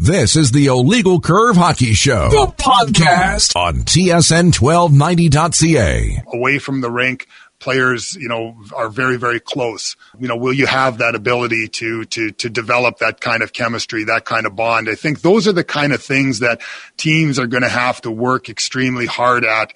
This is the Illegal Curve Hockey Show, the podcast on TSN1290.ca. Away from the rink, players, are very, very close. Will you have that ability to develop that kind of chemistry, that kind of bond? I think those are the kind of things that teams are going to have to work extremely hard at,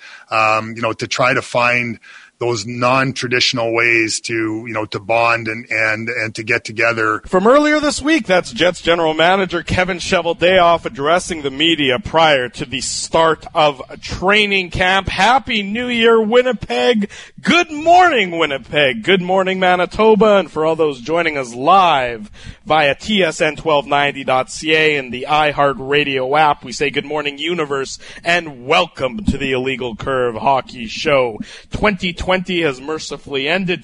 to try to find those non-traditional ways to bond and to get together. From earlier this week, that's Jets general manager Kevin Cheveldayoff addressing the media prior to the start of training camp. Happy New Year, Winnipeg. Good morning, Winnipeg. Good morning, Manitoba. And for all those joining us live via TSN1290.ca and the iHeartRadio app, we say good morning, universe, and welcome to the Illegal Curve Hockey Show. 2020 has mercifully ended.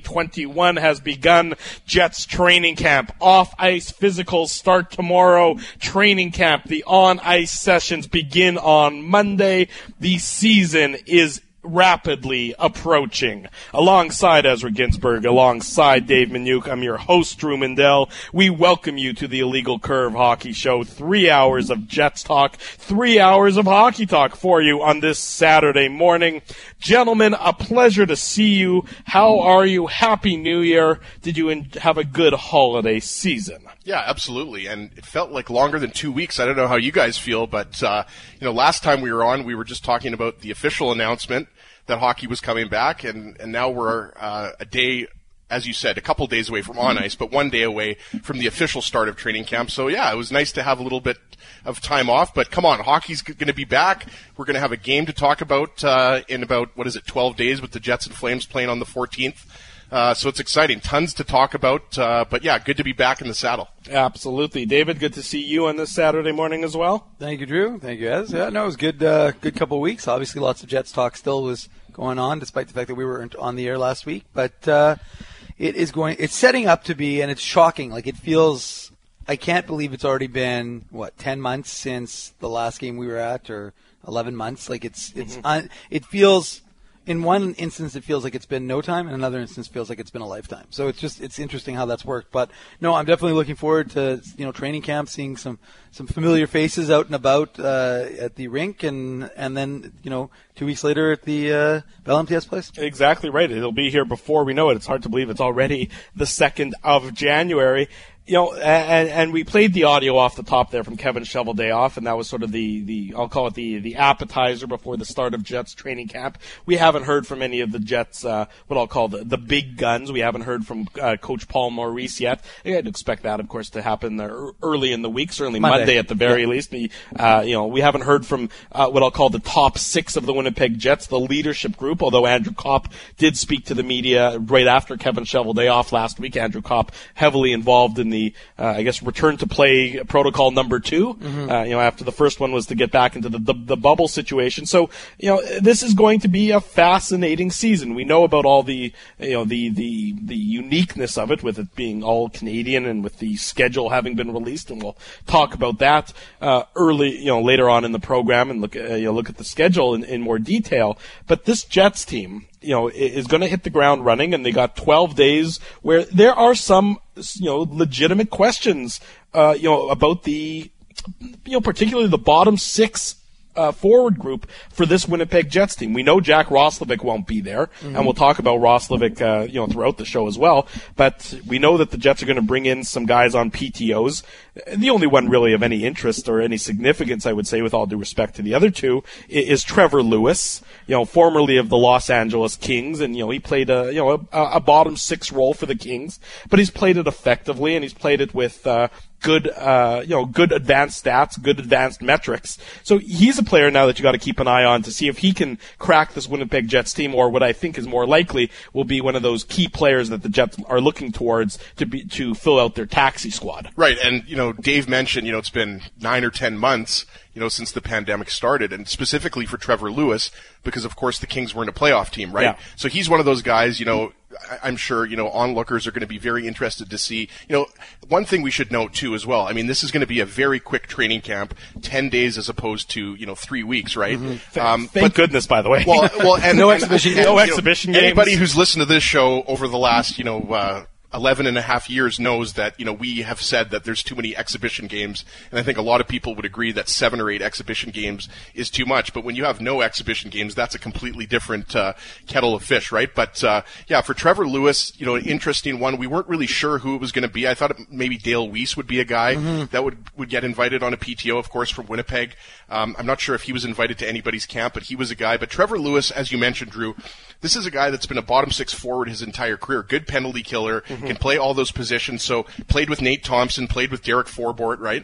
2021 has begun. Jets training camp, off-ice physicals start tomorrow. Training camp, the on-ice sessions begin on Monday. The season is rapidly approaching. Alongside Ezra Ginsburg, alongside Dave Minuk, I'm your host, Drew Mindell. We welcome you to the Illegal Curve Hockey Show. 3 hours of Jets talk, 3 hours of hockey talk for you on this Saturday morning. Gentlemen, a pleasure to see you. How are you? Happy New Year. Did you have a good holiday season? Yeah, absolutely. And it felt like longer than 2 weeks. I don't know how you guys feel, but, last time we were on, we were just talking about the official announcement that hockey was coming back, and now we're a day, as you said, a couple days away from on ice, but 1 day away from the official start of training camp. So, yeah, it was nice to have a little bit of time off, but come on, hockey's going to be back. We're going to have a game to talk about in about, 12 days with the Jets and Flames playing on the 14th. So it's exciting. Tons to talk about. But, yeah, good to be back in the saddle. Absolutely. David, good to see you on this Saturday morning as well. Thank you, Drew. Thank you, Ez. Yeah, no, it was good couple of weeks. Obviously, lots of Jets talk still was going on, despite the fact that we weren't on the air last week. But it's setting up to be, and it's shocking. Like, it feels, I can't believe it's already been, 10 months since the last game we were at, or 11 months. Like, it feels, in one instance, it feels like it's been no time, and another instance feels like it's been a lifetime. So it's interesting how that's worked. But no, I'm definitely looking forward to training camp, seeing some familiar faces out and about at the rink, and then 2 weeks later at the Bell MTS place. Exactly right. It'll be here before we know it. It's hard to believe it's already the 2nd of January. And we played the audio off the top there from Kevin Cheveldayoff, and that was sort of the I'll call it the appetizer before the start of Jets training camp. We haven't heard from any of the Jets, what I'll call the big guns. We haven't heard from Coach Paul Maurice yet. I'd expect that, of course, to happen early in the week, certainly Monday at the very least. We haven't heard from what I'll call the top 6 of the Winnipeg Jets, the leadership group, although Andrew Kopp did speak to the media right after Kevin Cheveldayoff last week. Andrew Kopp heavily involved in the return to play protocol number 2. After the first one was to get back into the bubble situation. So, this is going to be a fascinating season. We know about all the uniqueness of it, with it being all Canadian and with the schedule having been released, and we'll talk about that later on in the program and look at the schedule in more detail. But this Jets team, is going to hit the ground running, and they got 12 days where there are some, legitimate questions, about the, particularly the bottom 6 forward group for this Winnipeg Jets team. We know Jack Roslovic won't be there, and we'll talk about Roslovic, throughout the show as well. But we know that the Jets are going to bring in some guys on PTOs. The only one really of any interest or any significance, I would say, with all due respect to the other two, is Trevor Lewis, formerly of the Los Angeles Kings, and he played a bottom 6 role for the Kings, but he's played it effectively, and he's played it with good advanced stats, good advanced metrics. So he's a player now that you got to keep an eye on to see if he can crack this Winnipeg Jets team, or what I think is more likely will be one of those key players that the Jets are looking towards to fill out their taxi squad. Right, and Dave mentioned it's been 9 or 10 months since the pandemic started, and specifically for Trevor Lewis, because of course the Kings weren't a playoff team, right? Yeah. So he's one of those guys, I'm sure, onlookers are going to be very interested to see. One thing we should note too as well, I mean, this is going to be a very quick training camp, 10 days as opposed to, 3 weeks, right? Thank goodness, by the way. Well, and no exhibition game. Anybody who's listened to this show over the last, 11 and a half years knows that, we have said that there's too many exhibition games. And I think a lot of people would agree that 7 or 8 exhibition games is too much. But when you have no exhibition games, that's a completely different kettle of fish, right? But, for Trevor Lewis, an interesting one. We weren't really sure who it was going to be. I thought maybe Dale Weiss would be a guy that would get invited on a PTO, of course, from Winnipeg. I'm not sure if he was invited to anybody's camp, but he was a guy. But Trevor Lewis, as you mentioned, Drew, this is a guy that's been a bottom 6 forward his entire career. Good penalty killer, can play all those positions. So played with Nate Thompson, played with Derek Forbort, right?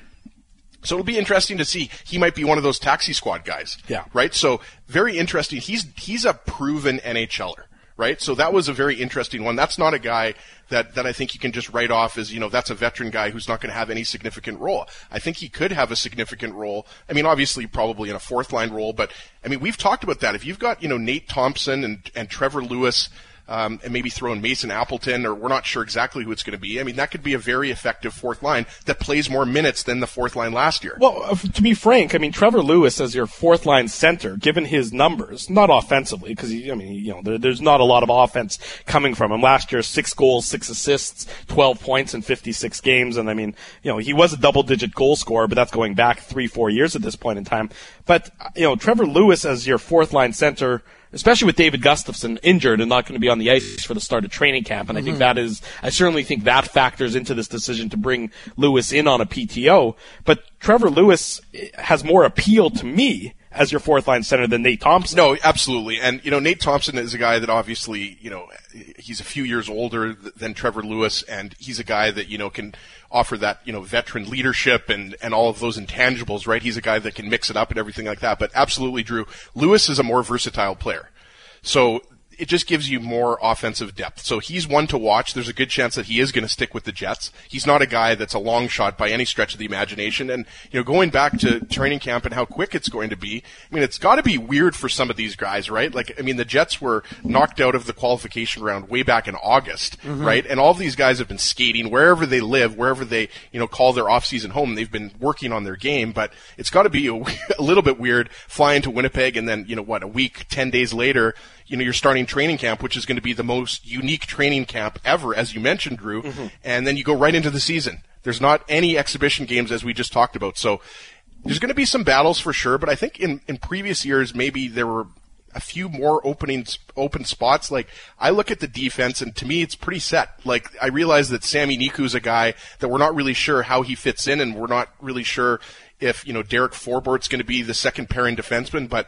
So it'll be interesting to see. He might be one of those taxi squad guys. Yeah. Right? So very interesting. He's a proven NHLer. Right? So that was a very interesting one. That's not a guy that I think you can just write off as, that's a veteran guy who's not going to have any significant role. I think he could have a significant role. I mean, obviously probably in a fourth line role, but I mean, we've talked about that. If you've got, Nate Thompson and Trevor Lewis, and maybe throw in Mason Appleton, or we're not sure exactly who it's going to be. I mean, that could be a very effective fourth line that plays more minutes than the fourth line last year. Well, to be frank, I mean, Trevor Lewis as your fourth line center, given his numbers, not offensively, because there's not a lot of offense coming from him. Last year, 6 goals, 6 assists, 12 points in 56 games, and I mean, he was a double-digit goal scorer, but that's going back 3-4 years at this point in time. But Trevor Lewis as your fourth line center, especially with David Gustafsson injured and not going to be on the ice for the start of training camp. And I certainly think that factors into this decision to bring Lewis in on a PTO. But Trevor Lewis has more appeal to me as your fourth line center than Nate Thompson. No, absolutely. And, Nate Thompson is a guy that obviously, he's a few years older than Trevor Lewis, and he's a guy that, can offer that, veteran leadership and all of those intangibles, right? He's a guy that can mix it up and everything like that. But absolutely, Drew, Lewis is a more versatile player. So it just gives you more offensive depth. So he's one to watch. There's a good chance that he is going to stick with the Jets. He's not a guy that's a long shot by any stretch of the imagination. And, going back to training camp and how quick it's going to be, I mean, it's got to be weird for some of these guys, right? Like, I mean, the Jets were knocked out of the qualification round way back in August, right? And all of these guys have been skating wherever they live, wherever they, call their off-season home. They've been working on their game, but it's got to be a little bit weird flying to Winnipeg and then, a week, 10 days later, you're starting training camp, which is going to be the most unique training camp ever, as you mentioned, Drew. And then you go right into the season. There's not any exhibition games, as we just talked about. So there's going to be some battles for sure, but I think in previous years, maybe there were a few more open spots. Like, I look at the defense, and to me, it's pretty set. Like, I realize that Sami Niku's a guy that we're not really sure how he fits in, and we're not really sure if, Derek Forbort's going to be the second pairing defenseman, but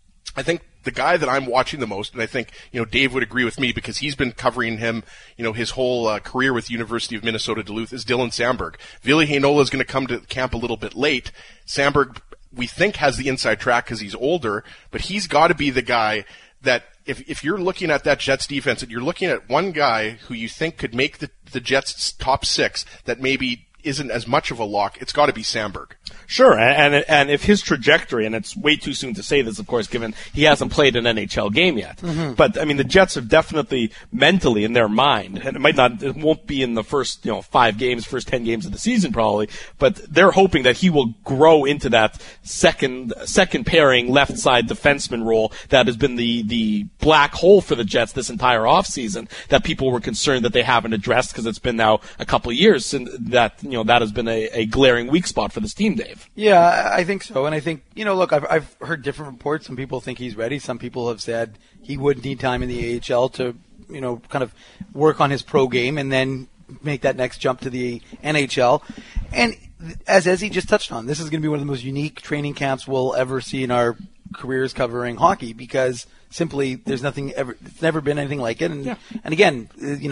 I think the guy that I'm watching the most, and I think, Dave would agree with me because he's been covering him, his whole career with University of Minnesota Duluth, is Dylan Samberg. Ville Heinola is going to come to camp a little bit late. Samberg, we think, has the inside track because he's older, but he's got to be the guy that if you're looking at that Jets defense and you're looking at one guy who you think could make the Jets top 6 that maybe isn't as much of a lock, it's got to be Samberg. Sure, and if his trajectory, and it's way too soon to say this, of course, given he hasn't played an NHL game yet, but I mean, the Jets have definitely mentally in their mind, and it won't be in the first 5 games, first 10 games of the season probably, but they're hoping that he will grow into that second pairing left side defenseman role that has been the black hole for the Jets this entire offseason that people were concerned that they haven't addressed because it's been now a couple of years since that that has been a glaring weak spot for this team, Dave. Yeah, I think so. And I think, look, I've heard different reports. Some people think he's ready. Some people have said he would need time in the AHL to, kind of work on his pro game and then make that next jump to the NHL. And as he just touched on, this is going to be one of the most unique training camps we'll ever see in our careers covering hockey because simply there's it's never been anything like it. And again,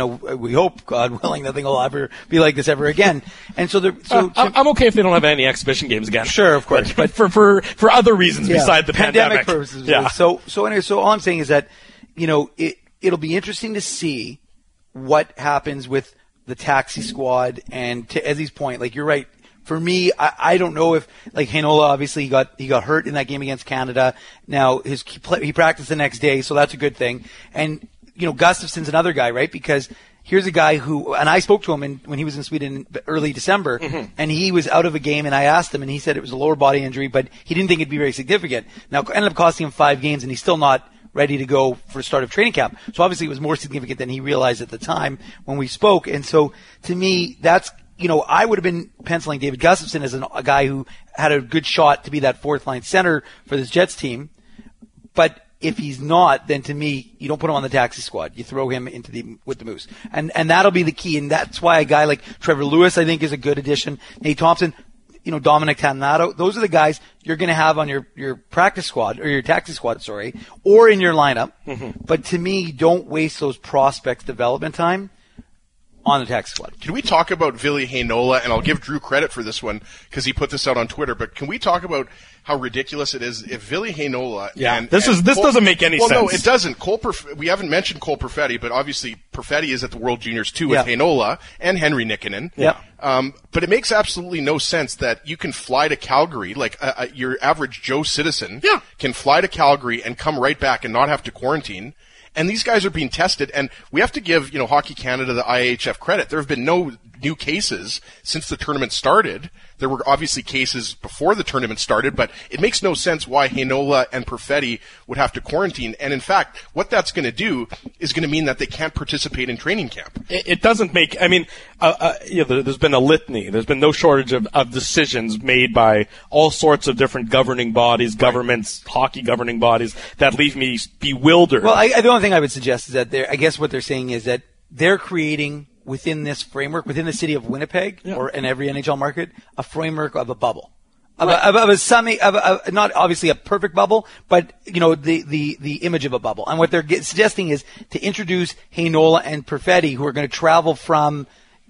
we hope, God willing, nothing will ever be like this ever again. And so I'm okay if they don't have any exhibition games again. Sure, of course. But for other reasons besides the pandemic purposes. Yeah. So all I'm saying is that, it'll be interesting to see what happens with the taxi squad. And to Ezzy's point, like, you're right. For me, I don't know if, like, Heinola, obviously he got hurt in that game against Canada. Now he practiced the next day, so that's a good thing. And Gustafsson's another guy, right? Because here's a guy who, and I spoke to him when he was in Sweden early December, and he was out of a game, and I asked him, and he said it was a lower body injury, but he didn't think it'd be very significant. Now, it ended up costing him 5 games, and he's still not ready to go for start of training camp. So obviously it was more significant than he realized at the time when we spoke. And so to me, that's, I would have been penciling David Gustafsson as a guy who had a good shot to be that fourth line center for this Jets team. But if he's not, then to me, you don't put him on the taxi squad. You throw him with the Moose. And that'll be the key. And that's why a guy like Trevor Lewis, I think, is a good addition. Nate Thompson, Dominic Toninato, those are the guys you're going to have on your practice squad, or your taxi squad, or in your lineup. Mm-hmm. But to me, don't waste those prospects' development time on the taxi squad. Can we talk about Ville Heinola? And I'll give Drew credit for this one because he put this out on Twitter. But can we talk about how ridiculous it is if Ville Heinola? Yeah, this doesn't make any sense. Well, no, it doesn't. We haven't mentioned Cole Perfetti, but obviously Perfetti is at the World Juniors too with Heinola and Henry Nikkanen. Yeah. But it makes absolutely no sense that you can fly to Calgary, like your average Joe citizen can fly to Calgary and come right back and not have to quarantine. And these guys are being tested, and we have to give, Hockey Canada, the IHF credit. There have been no new cases since the tournament started. There were obviously cases before the tournament started, but it makes no sense why Heinola and Perfetti would have to quarantine. And in fact, what that's going to do is going to mean that they can't participate in training camp. It doesn't make, there's been a litany. There's been no shortage of decisions made by all sorts of different governing bodies, governments, hockey governing bodies that leave me bewildered. Well, the only thing I would suggest is that I guess what they're saying is that they're creating within this framework, within the city of Winnipeg or in every NHL market, a framework of a bubble. Not obviously a perfect bubble, but the image of a bubble. And what they're suggesting is to introduce Heinola and Perfetti, who are going to travel from,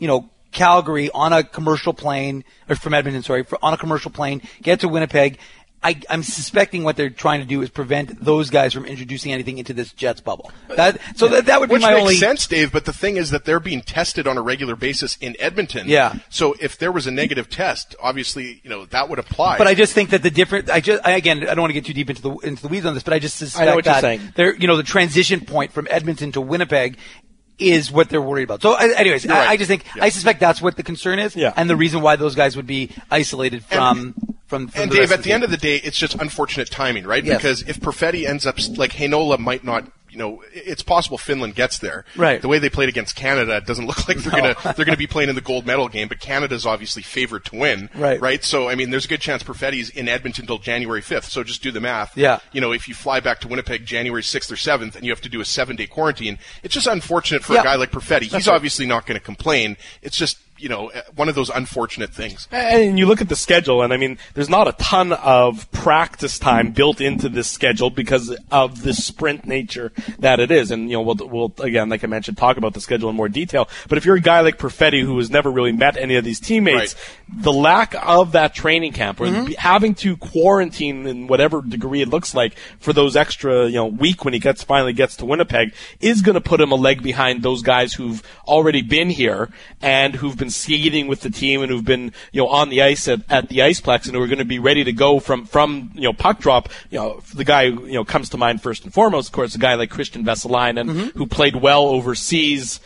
Calgary on a commercial plane, or from Edmonton, on a commercial plane, get to Winnipeg. I'm suspecting what they're trying to do is prevent those guys from introducing anything into this Jets bubble. That would be my only... Which makes sense, Dave, but the thing is that they're being tested on a regular basis in Edmonton. Yeah. So if there was a negative test, obviously, that would apply. But I just think that the different... I don't want to get too deep into the weeds on this, but I just suspect I know what you're saying. The transition point from Edmonton to Winnipeg is what they're worried about. So, anyways, right. I just think I suspect that's what the concern is, and the reason why those guys would be isolated from and Dave, at the end of the day, it's just unfortunate timing, right? Yes. Because if Perfetti ends up like Heinola might not, it's possible Finland gets there. Right. The way they played against Canada, it doesn't look like they're gonna be playing in the gold medal game. But Canada's obviously favored to win. Right. Right. So there's a good chance Perfetti's in Edmonton till January 5th. So just do the math. Yeah. If you fly back to Winnipeg January 6th or 7th and you have to do a 7-day quarantine, it's just unfortunate for a guy like Perfetti. He's obviously not going to complain. It's just one of those unfortunate things. And you look at the schedule, and there's not a ton of practice time built into this schedule because of the sprint nature that it is. And, we'll again, like I mentioned, talk about the schedule in more detail. But if you're a guy like Perfetti who has never really met any of these teammates, the lack of that training camp or having to quarantine in whatever degree it looks like for those extra, week when he finally gets to Winnipeg is going to put him a leg behind those guys who've already been here and who've been skating with the team and who've been, on the ice at the Iceplex and who are going to be ready to go from puck drop. The guy who, comes to mind first and foremost, of course, a guy like Christian Vesalainen, who played well overseas,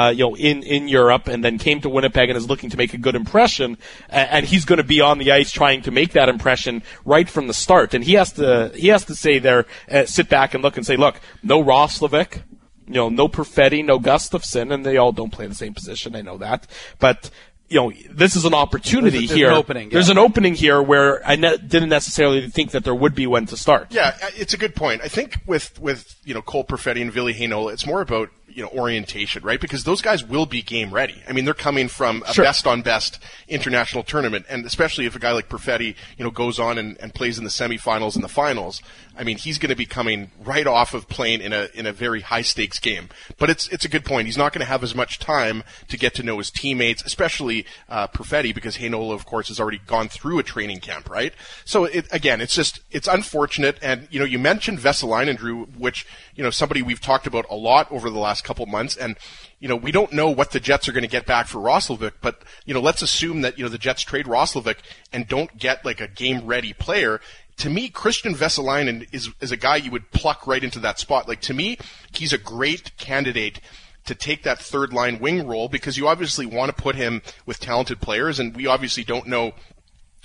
in Europe and then came to Winnipeg and is looking to make a good impression. And he's going to be on the ice trying to make that impression right from the start. And he has to say there, sit back and look and say, look, no Roslovic, no Perfetti, no Gustafsson, and they all don't play the same position. I know that. But, this is an opportunity there's here. An opening, There's an opening here where I didn't necessarily think that there would be when to start. Yeah, it's a good point. I think with Cole Perfetti and Ville Heinola, it's more about orientation, right? Because those guys will be game ready. They're coming from a best on best international tournament, and especially if a guy like Perfetti, goes on and plays in the semifinals and the finals. He's going to be coming right off of playing in a very high stakes game. But it's a good point. He's not going to have as much time to get to know his teammates, especially Perfetti, because Heinola, of course, has already gone through a training camp, right? So it's unfortunate. And you mentioned Vesalainen, Drew, which somebody we've talked about a lot over the last couple months, and we don't know what the Jets are going to get back for Roslovic, but let's assume that the Jets trade Roslovic and don't get like a game ready player. To me, Christian Vesalainen is a guy you would pluck right into that spot. Like, to me, he's a great candidate to take that third line wing role because you obviously want to put him with talented players, and we obviously don't know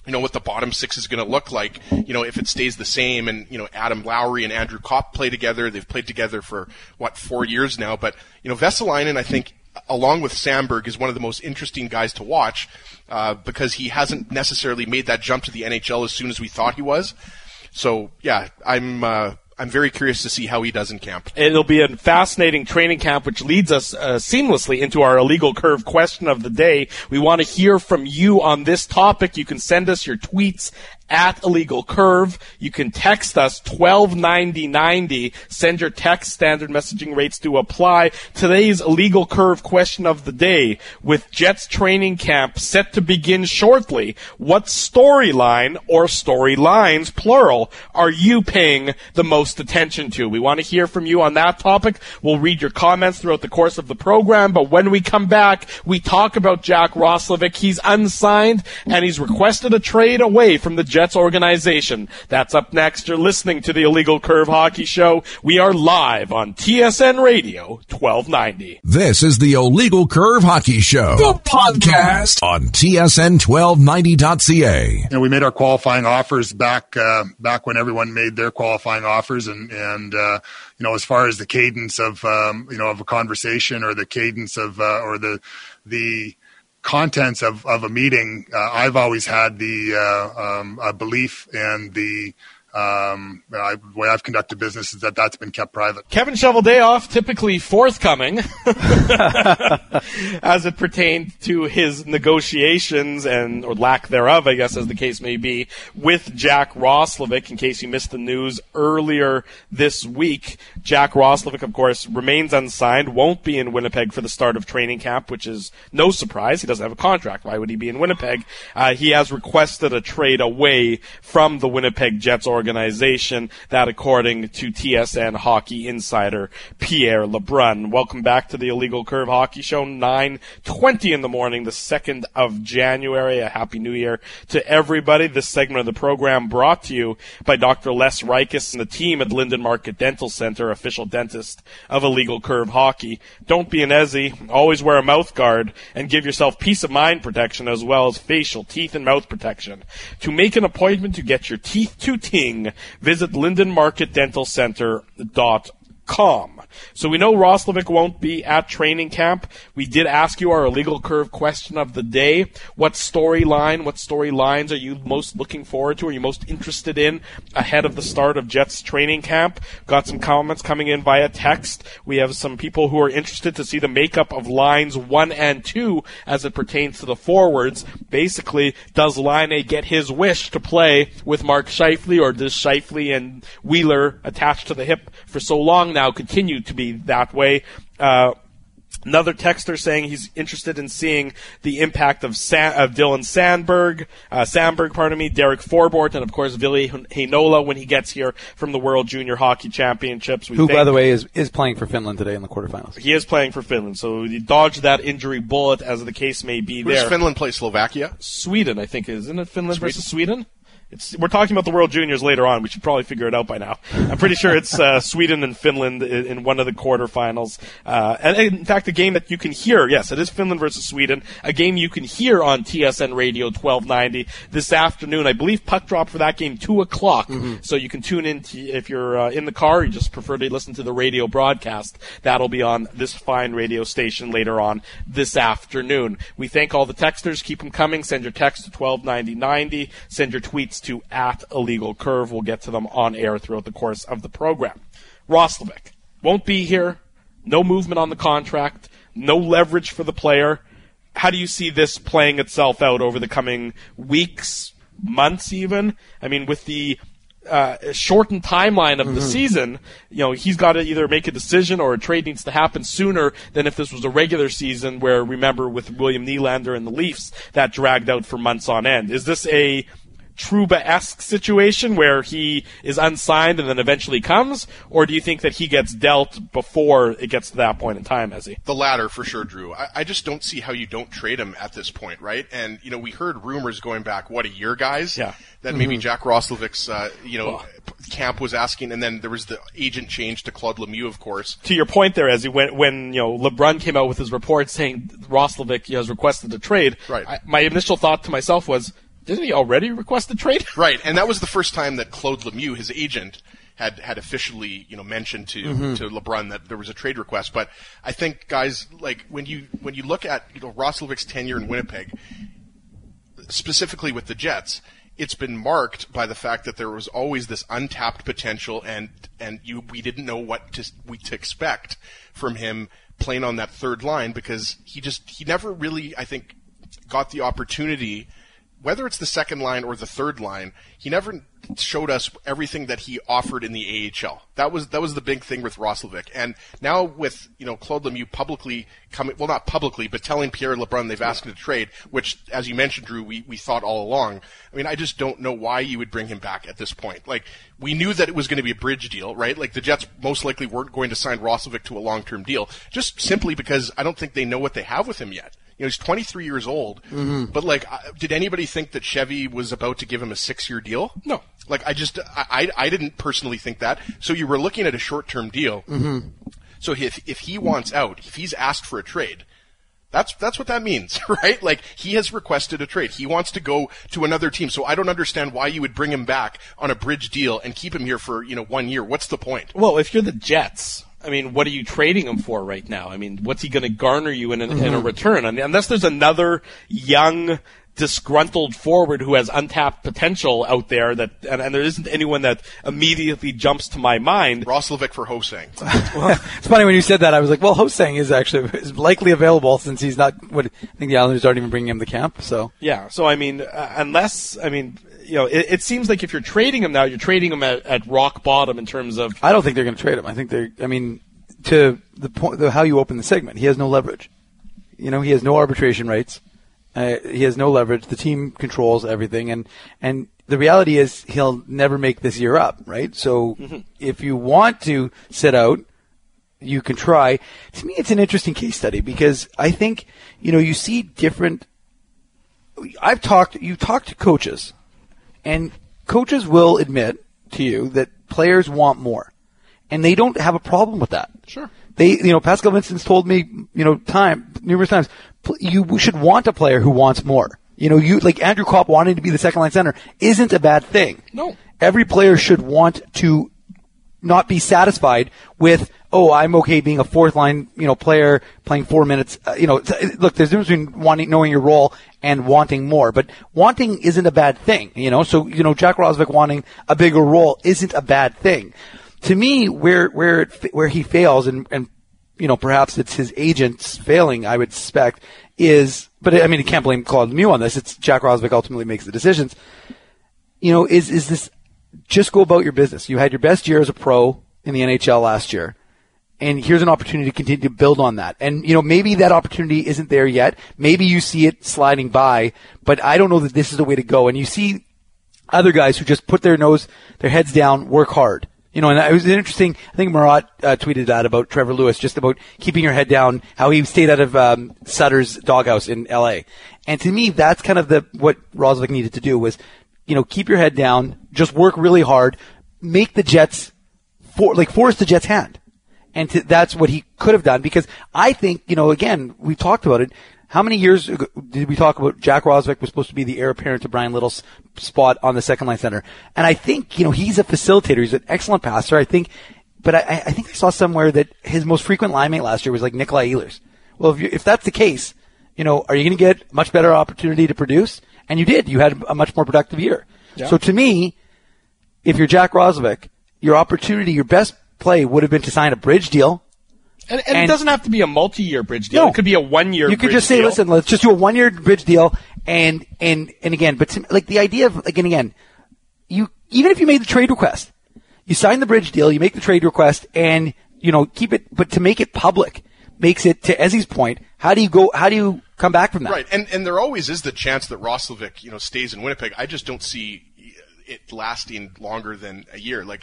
what the bottom six is going to look like, if it stays the same. And, Adam Lowry and Andrew Kopp play together. They've played together for, 4 years now. But, Vesalainen, I think, along with Sandberg, is one of the most interesting guys to watch because he hasn't necessarily made that jump to the NHL as soon as we thought he was. So, yeah, I'm very curious to see how he does in camp. It'll be a fascinating training camp, which leads us seamlessly into our Illegal Curve question of the day. We want to hear from you on this topic. You can send us your tweets at Illegal Curve. You can text us 129090. Send your text. Standard messaging rates do apply. Today's Illegal Curve question of the day: with Jets training camp set to begin shortly, what storyline, or storylines plural, are you paying the most attention to? We want to hear from you on that topic. We'll read your comments throughout the course of the program, but when we come back, we talk about Jack Roslovic. He's unsigned, and he's requested a trade away from the Jets organization. That's up next. You're listening to the Illegal Curve Hockey Show. We are live on TSN Radio 1290. This is the Illegal Curve Hockey Show, the podcast on TSN1290.ca. We made our qualifying offers back when everyone made their qualifying offers, and as far as the cadence of of a conversation, or the cadence of or the contents of a meeting, I've always had the belief, and the way I've conducted business is that's been kept private. Kevin Cheveldayoff typically forthcoming as it pertained to his negotiations or lack thereof, I guess, as the case may be, with Jack Roslovic. In case you missed the news earlier this week, Jack Roslovic, of course, remains unsigned, won't be in Winnipeg for the start of training camp, which is no surprise. He doesn't have a contract. Why would he be in Winnipeg? He has requested a trade away from the Winnipeg Jets organization, that according to TSN hockey insider Pierre LeBrun. Welcome back to the Illegal Curve Hockey Show, 9:20 in the morning, the 2nd of January. A happy new year to everybody. This segment of the program brought to you by Dr. Les Rikus and the team at Linden Market Dental Center, official dentist of Illegal Curve Hockey. Don't be an Ezzy. Always wear a mouth guard and give yourself peace of mind protection as well as facial, teeth, and mouth protection. To make an appointment to get your teeth to ting, visit lindenmarketdentalcenter.com. So we know Roslovic won't be at training camp. We did ask you our Illegal Curve question of the day. What storylines are you most looking forward to? Are you most interested in ahead of the start of Jets training camp? Got some comments coming in via text. We have some people who are interested to see the makeup of lines 1 and 2 as it pertains to the forwards. Basically, does Laine get his wish to play with Mark Scheifele, or does Scheifele and Wheeler, attached to the hip for so long now, continue to be that way? Another texter saying he's interested in seeing the impact of Dylan Sandberg, Derek Forbort, and of course Ville Heinola when he gets here from the World Junior Hockey Championships. Who, by the way, is playing for Finland today in the quarterfinals. He is playing for Finland, so he dodged that injury bullet, as the case may be. Who does Finland play? Slovakia? Sweden, I think. Isn't it Finland versus Sweden? We're talking about the World Juniors later on. We should probably figure it out by now. I'm pretty sure it's Sweden and Finland in one of the quarterfinals. And in fact, a game that you can hear, yes, it is Finland versus Sweden, a game you can hear on TSN Radio 1290 this afternoon. I believe puck drop for that game 2 o'clock. Mm-hmm. So you can tune in if you're in the car, you just prefer to listen to the radio broadcast. That'll be on this fine radio station later on this afternoon. We thank all the texters. Keep them coming. Send your text to 129090. Send your tweets to @IllegalCurve. We'll get to them on air throughout the course of the program. Roslovic won't be here. No movement on the contract. No leverage for the player. How do you see this playing itself out over the coming weeks, months even? I mean, with the shortened timeline of the season, he's got to either make a decision or a trade needs to happen sooner than if this was a regular season where, remember, with William Nylander and the Leafs, that dragged out for months on end. Is this a Trouba-esque situation where he is unsigned and then eventually comes, or do you think that he gets dealt before it gets to that point in time, Ezzy? The latter, for sure, Drew. I just don't see how you don't trade him at this point, right? And, we heard rumors going back, a year, guys? Yeah. That maybe Jack Roslovic's, camp was asking, and then there was the agent change to Claude Lemieux, of course. To your point there, Ezzy, when LeBrun came out with his report saying Roslovic has requested a trade, right. My initial thought to myself was, Didn't he already request a trade? Right, and that was the first time that Claude Lemieux, his agent, had officially, mentioned to LeBrun that there was a trade request. But I think, guys, like when you look at Roslovic's tenure in Winnipeg, specifically with the Jets, it's been marked by the fact that there was always this untapped potential, and we didn't know what to expect from him playing on that third line, because he never really, I think, got the opportunity. Whether it's the second line or the third line, he never showed us everything that he offered in the AHL. That was the big thing with Roslovic. And now with, Claude Lemieux publicly not publicly, but telling Pierre LeBrun they've asked him to trade, which, as you mentioned, Drew, we thought all along. I mean, I just don't know why you would bring him back at this point. Like, we knew that it was going to be a bridge deal, right? Like, the Jets most likely weren't going to sign Roslovic to a long-term deal, just simply because I don't think they know what they have with him yet. He's 23 years old, but did anybody think that Chevy was about to give him a 6-year deal? No. I didn't personally think that. So you were looking at a short-term deal. Mm-hmm. So if he wants out, if he's asked for a trade, that's what that means, right? Like, he has requested a trade. He wants to go to another team. So I don't understand why you would bring him back on a bridge deal and keep him here for, 1 year. What's the point? Well, if you're the Jets, I mean, what are you trading him for right now? I mean, what's he going to garner you in a return? I mean, unless there's another young, disgruntled forward who has untapped potential out there and there isn't anyone that immediately jumps to my mind. Roslovic for Ho-Sang. Well, it's funny when you said that. I was like, well, Ho-Sang is likely available, since he's not. I think the Islanders aren't even bringing him to camp. So yeah. So I mean, it seems like if you're trading him now, you're trading him at rock bottom in terms of. I don't think they're going to trade him. I think to the point, how you open the segment, he has no leverage. He has no arbitration rights. He has no leverage. The team controls everything, and the reality is he'll never make this year up, right? So if you want to sit out, you can try. To me, it's an interesting case study, because I think, you see different. You talk to coaches, and coaches will admit to you that players want more, and they don't have a problem with that. Sure. Pascal Vincent's told me, numerous times, you should want a player who wants more. Like Andrew Kopp wanting to be the second line center isn't a bad thing. No. Every player should want to not be satisfied with, I'm okay being a fourth line, player playing 4 minutes. Look, there's a difference between knowing your role and wanting more, but wanting isn't a bad thing, So, Jack Roslovic wanting a bigger role isn't a bad thing. To me, where he fails, and perhaps it's his agents failing, I would suspect, but you can't blame Claude Lemieux on this. It's Jack Roslovic ultimately makes the decisions. Is this, just go about your business. You had your best year as a pro in the NHL last year, and here's an opportunity to continue to build on that. And, maybe that opportunity isn't there yet. Maybe you see it sliding by, but I don't know that this is the way to go. And you see other guys who just put their heads down, work hard. And it was interesting. I think Marat tweeted that about Trevor Lewis, just about keeping your head down, how he stayed out of Sutter's doghouse in L.A. And to me, that's kind of what Roslovic needed to do was, keep your head down, just work really hard, make the Jets force the Jets' hand. And that's what he could have done, because I think, again, we talked about it. How many years ago did we talk about Jack Roslovic was supposed to be the heir apparent to Brian Little's spot on the second line center? And I think, he's a facilitator. He's an excellent passer. I think I saw somewhere that his most frequent line mate last year was like Nikolai Ehlers. Well, if that's the case, are you going to get much better opportunity to produce? And you did. You had a much more productive year. Yeah. So to me, if you're Jack Roslovic, your opportunity, your best play would have been to sign a bridge deal. And it doesn't have to be a multi-year bridge deal. No. It could be a 1 year. You could just say, listen, let's just do a 1 year bridge deal. And again, but the idea of, again, even if you made the trade request, you sign the bridge deal, you make the trade request, and, keep it, but to make it public makes it, to Ezzy's point, how do you come back from that? Right. And there always is the chance that Roslovic, stays in Winnipeg. I just don't see it lasting longer than a year.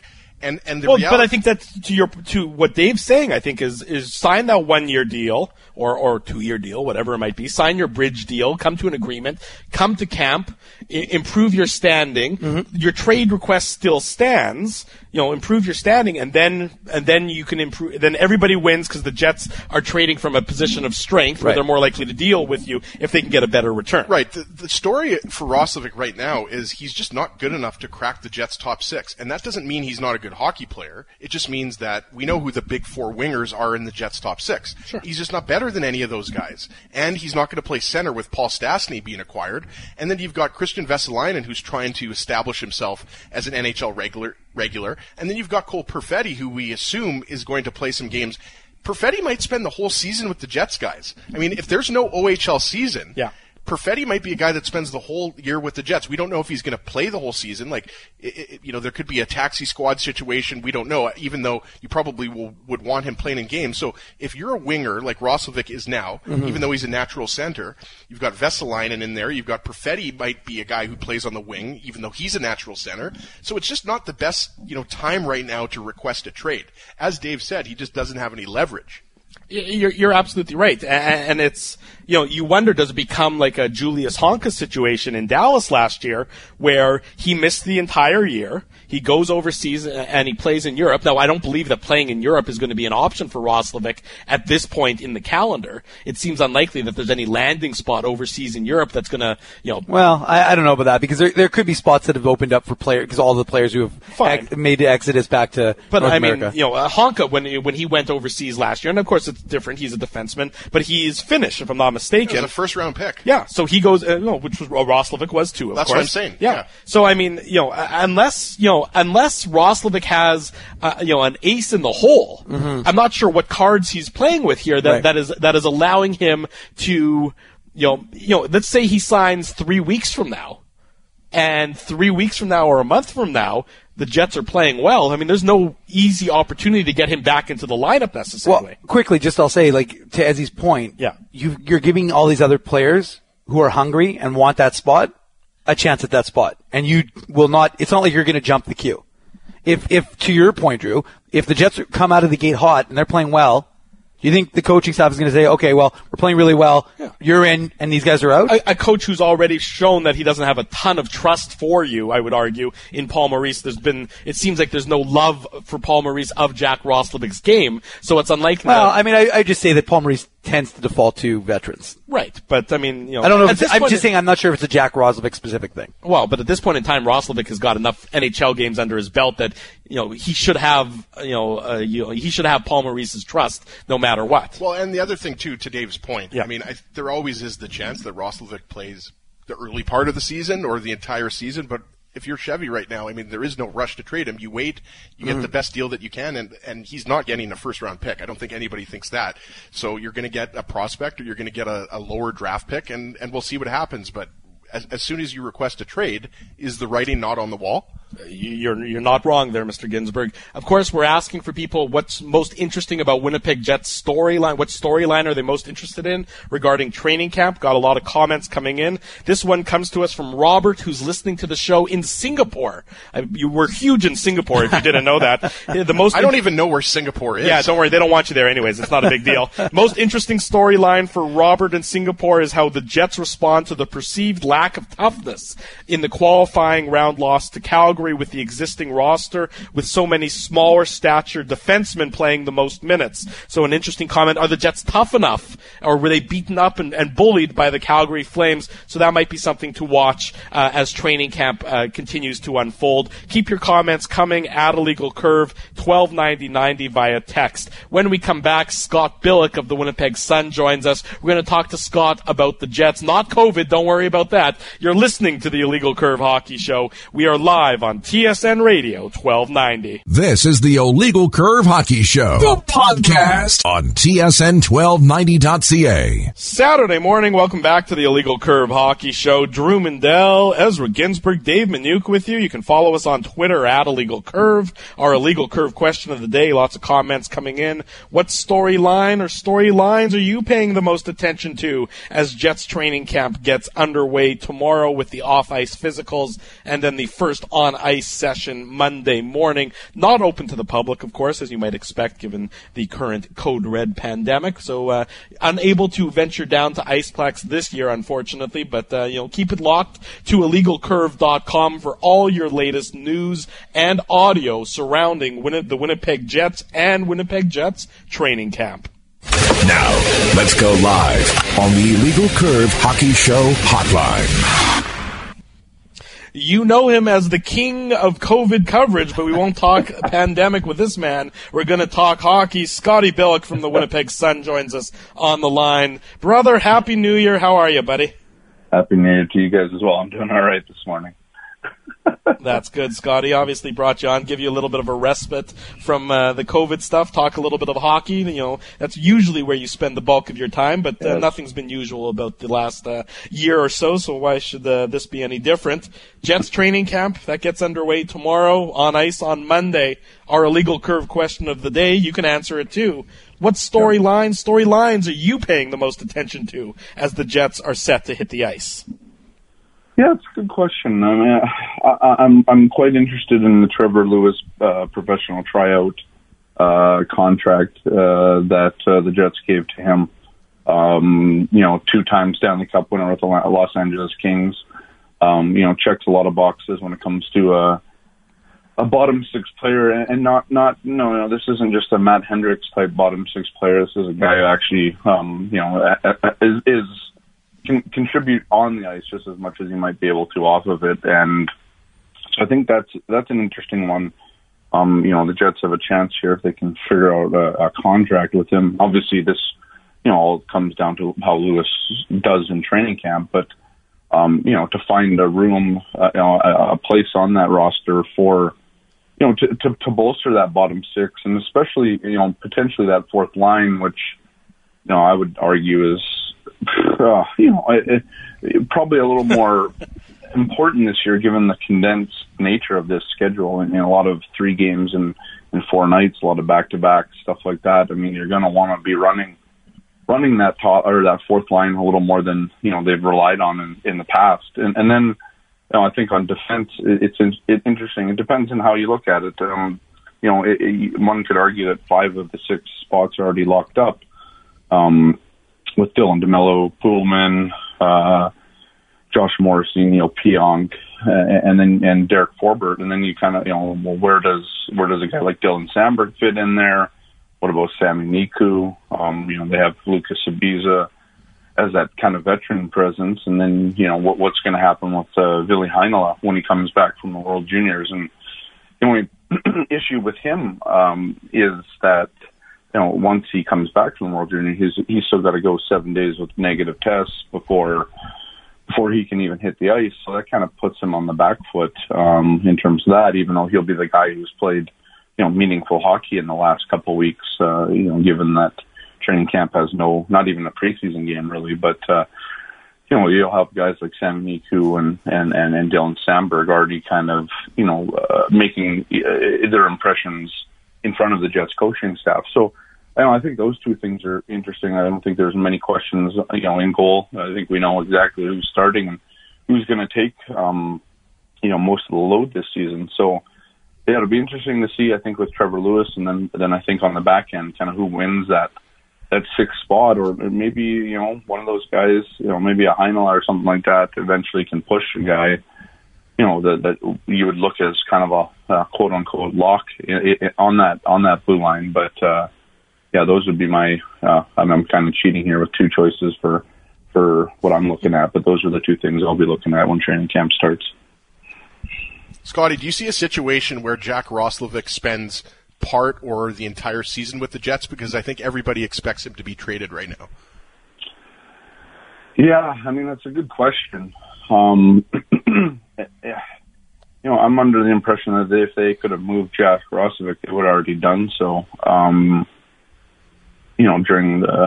And the well, reality, but I think that to what Dave's saying, I think is sign that 1-year deal or 2-year deal, whatever it might be. Sign your bridge deal. Come to an agreement. Come to camp. Improve your standing. Mm-hmm. Your trade request still stands. Improve your standing, and then you can improve. Then everybody wins because the Jets are trading from a position of strength where they're more likely to deal with you if they can get a better return. Right. The story for Roslovic right now is he's just not good enough to crack the Jets' top 6, and that doesn't mean he's not a good hockey player. It just means that we know who the big 4 wingers are in the Jets' top 6. Sure. He's just not better than any of those guys, and he's not going to play center with Paul Stastny being acquired. And then you've got Christian Vesalainen, who's trying to establish himself as an NHL regular, and then you've got Cole Perfetti, who we assume is going to play some games. Perfetti might spend the whole season with the Jets, guys. I mean, if there's no OHL season, Perfetti might be a guy that spends the whole year with the Jets. We don't know if he's going to play the whole season. There could be a taxi squad situation. We don't know, even though you probably would want him playing in games. So if you're a winger like Roslovic is now, even though he's a natural center, you've got Vesalainen in there. You've got Perfetti might be a guy who plays on the wing, even though he's a natural center. So it's just not the best, time right now to request a trade. As Dave said, he just doesn't have any leverage. You're absolutely right. And it's, you wonder, does it become like a Julius Honka situation in Dallas last year where he missed the entire year, he goes overseas and he plays in Europe. Now, I don't believe that playing in Europe is going to be an option for Roslovic at this point in the calendar. It seems unlikely that there's any landing spot overseas in Europe that's going to, Well, I don't know about that because there could be spots that have opened up for players, because all the players who have made the exodus back to North America. Honka, when he went overseas last year, and of course it's different, he's a defenseman, but he's Finnish, if I'm not mistaken. It was a first-round pick. Yeah, so he goes, which was Roslovic was too, of course. That's what I'm saying. Yeah. So, I mean, unless Roslovic has, an ace in the hole, I'm not sure what cards he's playing with here that is allowing him to, let's say he signs 3 weeks from now, and 3 weeks from now or a month from now, the Jets are playing well. I mean, there's no easy opportunity to get him back into the lineup necessarily. Well, quickly, I'll say, to Ezzy's point, you're giving all these other players who are hungry and want that spot a chance at that spot. And you will not, it's not like you're going to jump the queue. If to your point, Drew, if the Jets come out of the gate hot and they're playing well, do you think the coaching staff is going to say, okay, well, we're playing really well, you're in, and these guys are out? A coach who's already shown that he doesn't have a ton of trust for you, I would argue, in Paul Maurice. It seems like there's no love for Paul Maurice of Jack Roslovic's game, so it's unlikely. Well, I mean, I just say that Paul Maurice tends to default to veterans. Right, but I mean, I don't know. I'm just saying I'm not sure if it's a Jack Roslovic specific thing. Well, but at this point in time, Roslovic has got enough NHL games under his belt that he should have he should have Paul Maurice's trust no matter what. Well, and the other thing too, to Dave's point, I mean, there always is the chance that Roslovic plays the early part of the season or the entire season, but if you're Chevy right now, I mean, there is no rush to trade him. You wait, you get the best deal that you can, and he's not getting a first-round pick. I don't think anybody thinks that. So you're going to get a prospect or you're going to get a lower draft pick, and we'll see what happens. But as soon as you request a trade, is the writing not on the wall? You're not wrong there, Mr. Ginsburg. Of course, we're asking for people what's most interesting about Winnipeg Jets storyline. What storyline are they most interested in regarding training camp? Got a lot of comments coming in. This one comes to us from Robert, who's listening to the show in Singapore. You were huge in Singapore, if you didn't know that. I don't even know where Singapore is. Yeah, don't worry. They don't want you there anyways. It's not a big deal. Most interesting storyline for Robert in Singapore is how the Jets respond to the perceived lack of toughness in the qualifying round loss to Calgary with the existing roster, with so many smaller stature defensemen playing the most minutes. So an interesting comment, are the Jets tough enough, or were they beaten up and bullied by the Calgary Flames? So that might be something to watch as training camp continues to unfold. Keep your comments coming at Illegal Curve, 129090 via text. When we come back, Scott Billick of the Winnipeg Sun joins us. We're going to talk to Scott about the Jets, not COVID, don't worry about that. You're listening to the Illegal Curve Hockey Show. We are live on TSN Radio 1290. This is the Illegal Curve Hockey Show, the podcast on TSN1290.ca. Saturday morning, welcome back to the Illegal Curve Hockey Show. Drew Mindell, Ezra Ginsburg, Dave Minuk with you. You can follow us on Twitter at Illegal Curve. Our Illegal Curve question of the day, lots of comments coming in. What storyline or storylines are you paying the most attention to as Jets training camp gets underway tomorrow with the off-ice physicals and then the first on on-ice session Monday morning. Not open to the public, of course, as you might expect given the current Code Red pandemic. So unable to venture down to Iceplex this year, unfortunately. But keep it locked to illegalcurve.com for all your latest news and audio surrounding the Winnipeg Jets and Winnipeg Jets training camp. Now, let's go live on the Illegal Curve Hockey Show hotline. You know him as the king of COVID coverage, but we won't talk pandemic with this man. We're going to talk hockey. Scotty Billeck from the Winnipeg Sun joins us on the line. Brother, Happy New Year. How are you, buddy? Happy New Year to you guys as well. I'm doing all right this morning. That's good, Scotty. Obviously brought you on, give you a little bit of a respite from the COVID stuff, talk a little bit of hockey. That's usually where you spend the bulk of your time, but nothing's been usual about the last year or so why should this be any different? Jets training camp, that gets underway tomorrow, on ice on Monday. Our Illegal Curve question of the day, you can answer it too. What storylines are you paying the most attention to as the Jets are set to hit the ice? Yeah, it's a good question. I mean, I'm quite interested in the Trevor Lewis professional tryout contract that the Jets gave to him. 2-time Stanley Cup winner with the Los Angeles Kings. Checks a lot of boxes when it comes to a bottom six player, and this isn't just a Matt Hendricks type bottom six player. This is a guy who actually can contribute on the ice just as much as he might be able to off of it. And so I think that's an interesting one. The Jets have a chance here if they can figure out a contract with him. Obviously, this, all comes down to how Lewis does in training camp, but, to find a room, a place on that roster for, to bolster that bottom six, and especially, potentially that fourth line, which, I would argue is, probably a little more important this year given the condensed nature of this schedule and a lot of 3 games and 4 nights, a lot of back-to-back stuff like that. I mean, you're going to want to be running that top or that fourth line a little more than they've relied on in the past. And then I think on defense it's interesting. It depends on how you look at it. One could argue that 5 of the 6 spots are already locked up. With Dylan DeMello, Poolman, Josh Morrissey, Neil Pionk, and Derek Forbort, and then you kind of where does a guy like Dylan Samberg fit in there? What about Sami Niku? They have Lucas Ibiza as that kind of veteran presence, and then what's going to happen with Ville Heinola when he comes back from the World Juniors? And the only issue with him is that. Once he comes back from the World Junior, he's still got to go 7 days with negative tests before he can even hit the ice. So that kind of puts him on the back foot in terms of that, even though he'll be the guy who's played, meaningful hockey in the last couple of weeks, given that training camp has not even a preseason game really, but, you'll have guys like Sami Niku and Dylan Samberg already kind of, making their impressions in front of the Jets coaching staff. So, I think those 2 things are interesting. I don't think there's many questions, in goal. I think we know exactly who's starting and who's going to take, most of the load this season. So, yeah, it'll be interesting to see, I think, with Trevor Lewis, and then I think on the back end, kind of who wins that 6th spot, or maybe, one of those guys, maybe a Heinola or something like that eventually can push a guy, that you would look as kind of a quote unquote lock on that blue line. But, those would be my, I'm kind of cheating here with 2 choices for what I'm looking at, but those are the 2 things I'll be looking at when training camp starts. Scotty, do you see a situation where Jack Roslovic spends part or the entire season with the Jets? Because I think everybody expects him to be traded right now. Yeah, I mean, that's a good question. I'm under the impression that if they could have moved Jack Roslovic, they would have already done so. During the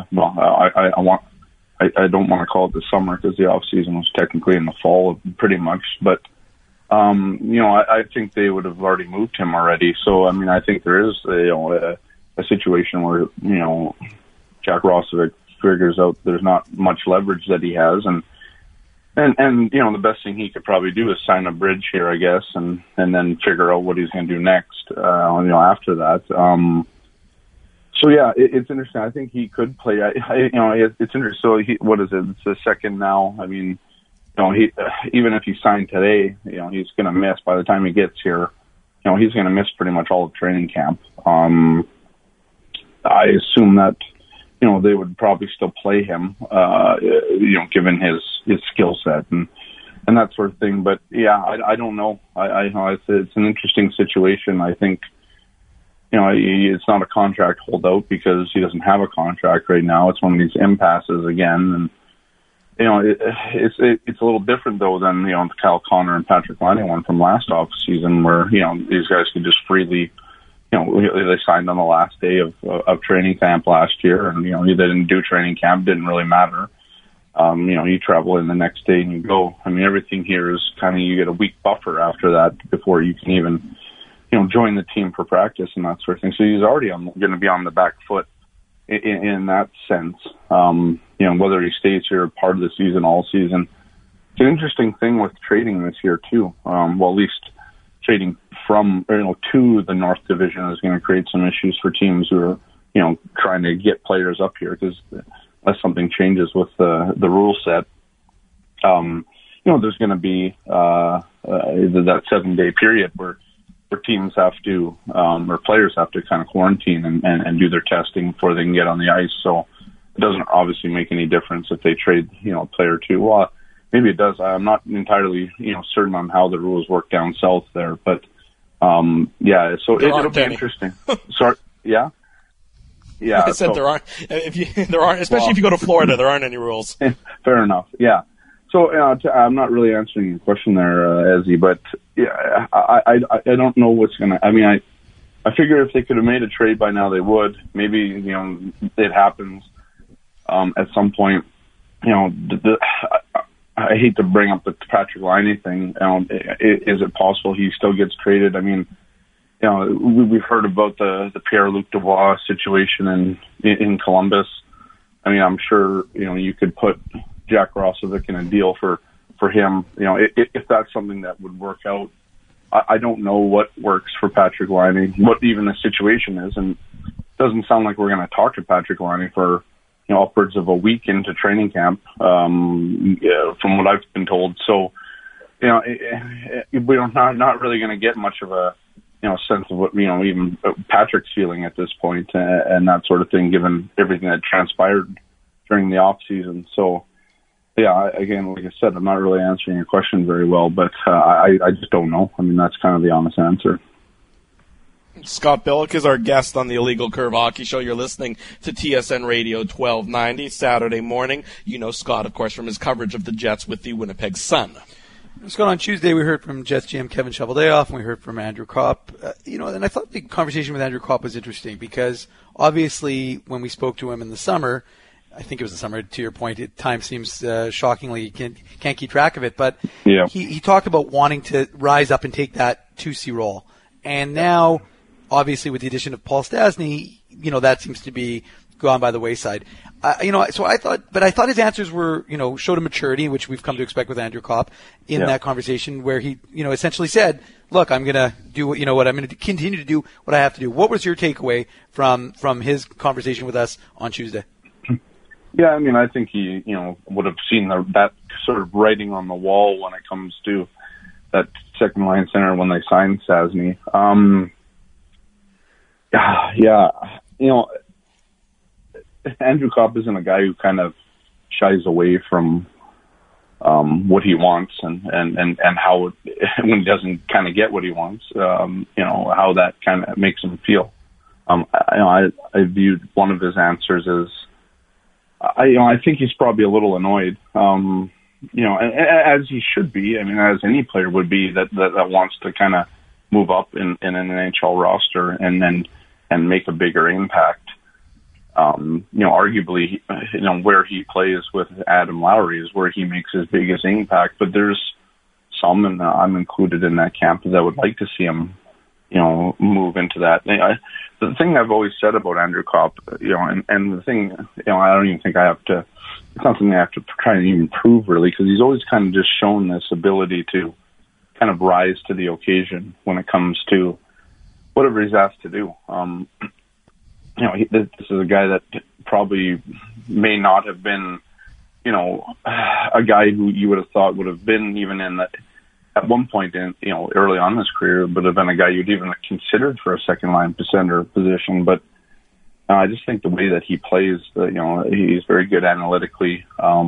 I don't want to call it the summer because the off season was technically in the fall, pretty much. But I think they would have already moved him already. So I mean, I think there is a situation where Jack Roslovic figures out there's not much leverage that he has, and And the best thing he could probably do is sign a bridge here, I guess, and then figure out what he's going to do next, after that. So yeah, it's interesting. I think he could play. It's interesting. So what is it? It's the second now. I mean, he even if he signed today, he's going to miss by the time he gets here. He's going to miss pretty much all of training camp. I assume that they would probably still play him, given his skill set and that sort of thing. But yeah, I don't know. It's an interesting situation. I think. It's not a contract holdout because he doesn't have a contract right now. It's one of these impasses again, and it's a little different though than the Kyle Connor and Patrick Laine one from last off season, where these guys could just freely, they signed on the last day of training camp last year, and they didn't do training camp, didn't really matter. You travel in the next day and you go. I mean, everything here is kind of, you get a week buffer after that before you can even join the team for practice and that sort of thing. So he's already going to be on the back foot in that sense. Whether he stays here part of the season, all season. It's an interesting thing with trading this year too. At least trading from to the North Division is going to create some issues for teams who are trying to get players up here, because unless something changes with the rule set, there's going to be that 7-day period where teams have to, or players have to kind of quarantine and do their testing before they can get on the ice. So it doesn't obviously make any difference if they trade, a player or two. Well, maybe it does. I'm not entirely, certain on how the rules work down south there, but, yeah, so it'll be interesting. Sorry. Yeah. Yeah. I said there aren't, especially if you go to Florida, there aren't any rules. Fair enough. Yeah. So I'm not really answering your question there, Ezzy, but yeah, I don't know what's going to. I mean, I figure if they could have made a trade by now, they would. Maybe it happens at some point. I hate to bring up the Patrick Laine thing. Is it possible he still gets traded? I mean, we've heard about the Pierre-Luc Dubois situation in Columbus. I mean, I'm sure you could put Jack Roslovic in a deal for him, if that's something that would work out. I don't know what works for Patrick Laine, what even the situation is, and it doesn't sound like we're going to talk to Patrick Laine for upwards of a week into training camp, from what I've been told. So, we're not really going to get much of a sense of what even Patrick's feeling at this point, and that sort of thing, given everything that transpired during the off season. So. Yeah, again, like I said, I'm not really answering your question very well, but I just don't know. I mean, that's kind of the honest answer. Scott Billeck is our guest on the Illegal Curve Hockey Show. You're listening to TSN Radio 1290, Saturday morning. You know Scott, of course, from his coverage of the Jets with the Winnipeg Sun. Scott, on Tuesday we heard from Jets GM Kevin Cheveldayoff, and we heard from Andrew Kopp. And I thought the conversation with Andrew Kopp was interesting because obviously when we spoke to him in the summer, I think it was the summer, to your point, time seems shockingly, you can't keep track of it, but yeah. He talked about wanting to rise up and take that 2C role. And now, obviously with the addition of Paul Stastny, that seems to be gone by the wayside. So I thought his answers were, showed a maturity, which we've come to expect with Andrew Kopp in that conversation, where he, essentially said, look, I'm going to do what I'm going to continue to do what I have to do. What was your takeaway from his conversation with us on Tuesday? Yeah, I mean, I think he, would have seen that sort of writing on the wall when it comes to that second line center when they signed Stastny. Andrew Kopp isn't a guy who kind of shies away from what he wants and how when he doesn't kind of get what he wants, how that kind of makes him feel. I viewed one of his answers as, I think he's probably a little annoyed, as he should be. I mean, as any player would be that wants to kind of move up in an NHL roster and make a bigger impact. Arguably, where he plays with Adam Lowry is where he makes his biggest impact. But there's some, and I'm included in that camp, that would like to see him, move into that. The thing I've always said about Andrew Kopp, and the thing, I don't even think I have to. It's not something I have to try and even prove really, because he's always kind of just shown this ability to kind of rise to the occasion when it comes to whatever he's asked to do. This is a guy that probably may not have been, a guy who you would have thought would have been even in that at one point in, early on in his career, would have been a guy you'd even have considered for a second line center position. But I just think the way that he plays, he's very good analytically,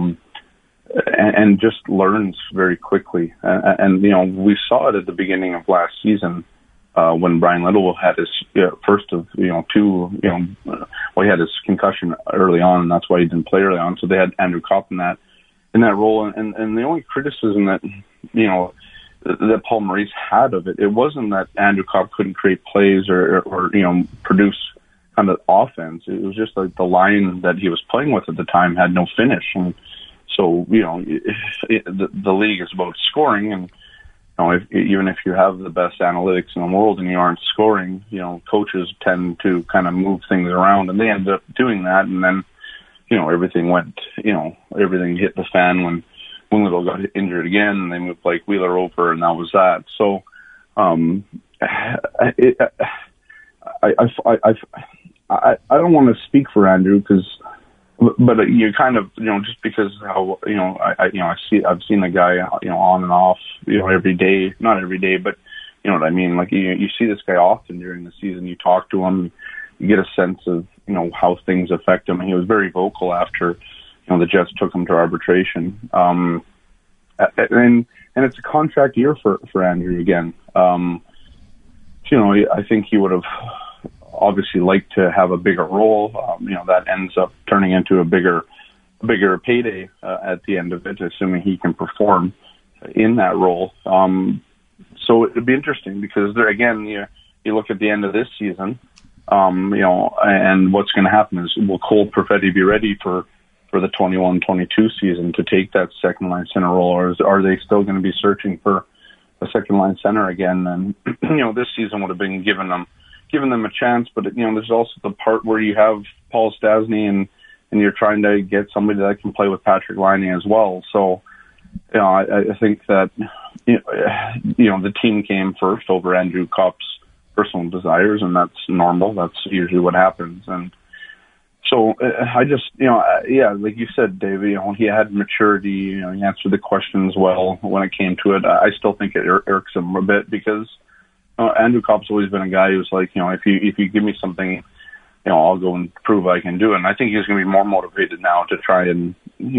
and just learns very quickly. And we saw it at the beginning of last season, when Brian Little had his first of two. He had his concussion early on, and that's why he didn't play early on. So they had Andrew Kopp in that role. And the only criticism that that Paul Maurice had of it wasn't that Andrew Kopp couldn't create plays or produce kind of offense. It was just like the line that he was playing with at the time had no finish, and so the league is about scoring, and even if you have the best analytics in the world and you aren't scoring, coaches tend to kind of move things around, and they ended up doing that, and then everything hit the fan when Little got injured again, and they moved like Wheeler over, and that was that. So I don't want to speak for Andrew but you kind of just because how I've seen the guy on and off every day, not every day, but you know what I mean. Like you see this guy often during the season. You talk to him, you get a sense of how things affect him. And he was very vocal after the Jets took him to arbitration. And it's a contract year for Andrew again. I think he would have obviously liked to have a bigger role. That ends up turning into a bigger payday at the end of it, assuming he can perform in that role. So it'd be interesting because there again, you look at the end of this season, and what's going to happen is, will Cole Perfetti be ready for the 21-22 season to take that second line center role, or are they still going to be searching for a second line center again? And this season would have been given them a chance, but there's also the part where you have Paul Stastny and you're trying to get somebody that can play with Patrick Laine as well. So I think that the team came first over Andrew Kopp's personal desires, and that's normal. That's usually what happens. And so I just, like you said, Dave, he had maturity. He answered the questions well when it came to it. I still think it irks him a bit because Andrew Kopp's always been a guy who's like, if you give me something, I'll go and prove I can do it. And I think he's going to be more motivated now to try and,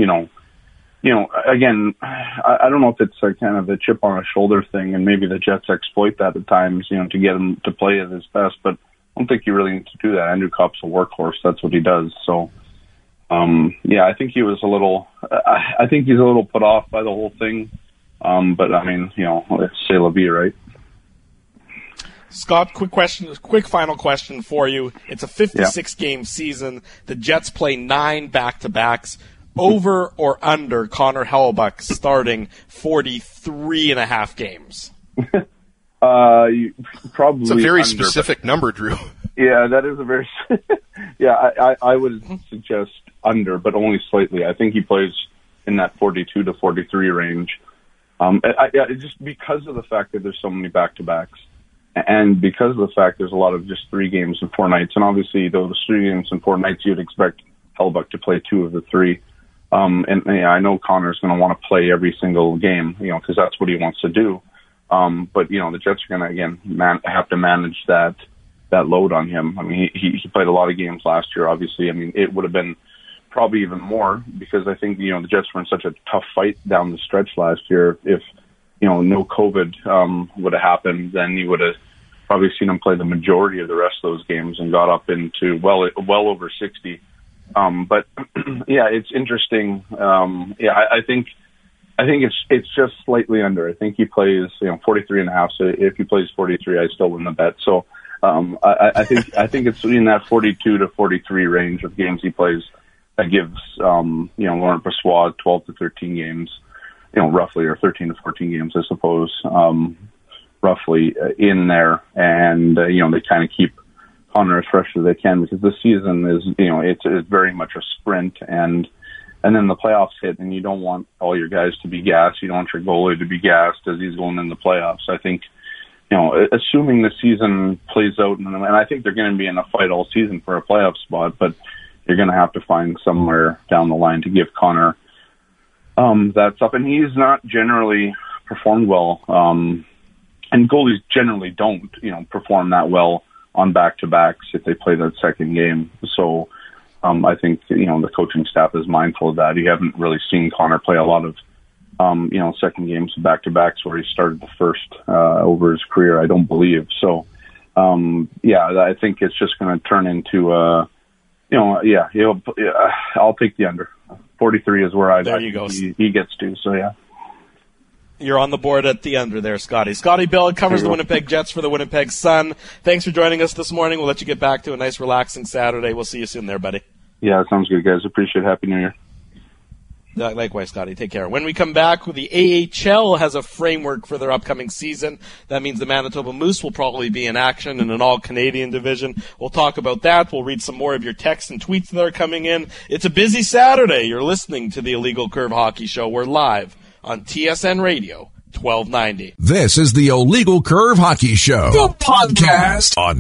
again, I don't know if it's a kind of a chip on his shoulder thing, and maybe the Jets exploit that at times, to get him to play at his best, but I don't think you really need to do that. Andrew Kopp's a workhorse. That's what he does. So, I think he was I think he's a little put off by the whole thing. But I mean, c'est la vie, right? Scott, quick final question for you. It's a 56-game season. The Jets play 9 back-to-backs. Over or under Connor Hellebuyck starting 43.5 games? Probably. It's a very under, specific number, Drew. Yeah, that is a very. I would suggest under, but only slightly. I think he plays in that 42 to 43 range. Just because of the fact that there's so many back-to-backs. And because of the fact there's a lot of just 3 games in 4 nights, and obviously those 3 games in 4 nights, you'd expect Hellebuyck to play 2 of the 3. I know Connor's going to want to play every single game, because that's what he wants to do. But the Jets are going to again have to manage that load on him. I mean, he played a lot of games last year. Obviously, I mean, it would have been probably even more because I think the Jets were in such a tough fight down the stretch last year. If no COVID would have happened, then you would have probably seen him play the majority of the rest of those games and got up into well over 60. But it's interesting. I think it's just slightly under. I think he plays 43.5. So if he plays 43, I still win the bet. So I think it's in that 42 to 43 range of games he plays that gives Laurent Brossoit 12 to 13 games. Roughly, or 13 to 14 games, I suppose. roughly in there, and they kind of keep Connor as fresh as they can, because the season is it's very much a sprint, and then the playoffs hit, and you don't want all your guys to be gassed. You don't want your goalie to be gassed as he's going in the playoffs. I think, assuming the season plays out, and I think they're going to be in a fight all season for a playoff spot, but you're going to have to find somewhere down the line to give Connor that stuff. And he's not generally performed well, and goalies generally don't, perform that well on back-to-backs if they play that second game. So I think, the coaching staff is mindful of that. You haven't really seen Connor play a lot of, second games back-to-backs where he started the first over his career, I don't believe. So, I think it's just going to turn into, I'll take the under. 43 is where he gets to, so yeah. You're on the board at the under there, Scotty. Scotty Billett covers the Winnipeg Jets for the Winnipeg Sun. Thanks for joining us this morning. We'll let you get back to a nice, relaxing Saturday. We'll see you soon there, buddy. Yeah, sounds good, guys. Appreciate it. Happy New Year. Likewise, Scotty. Take care. When we come back, the AHL has a framework for their upcoming season. That means the Manitoba Moose will probably be in action in an all-Canadian division. We'll talk about that. We'll read some more of your texts and tweets that are coming in. It's a busy Saturday. You're listening to the Illegal Curve Hockey Show. We're live on TSN Radio 1290. This is the Illegal Curve Hockey Show, the podcast on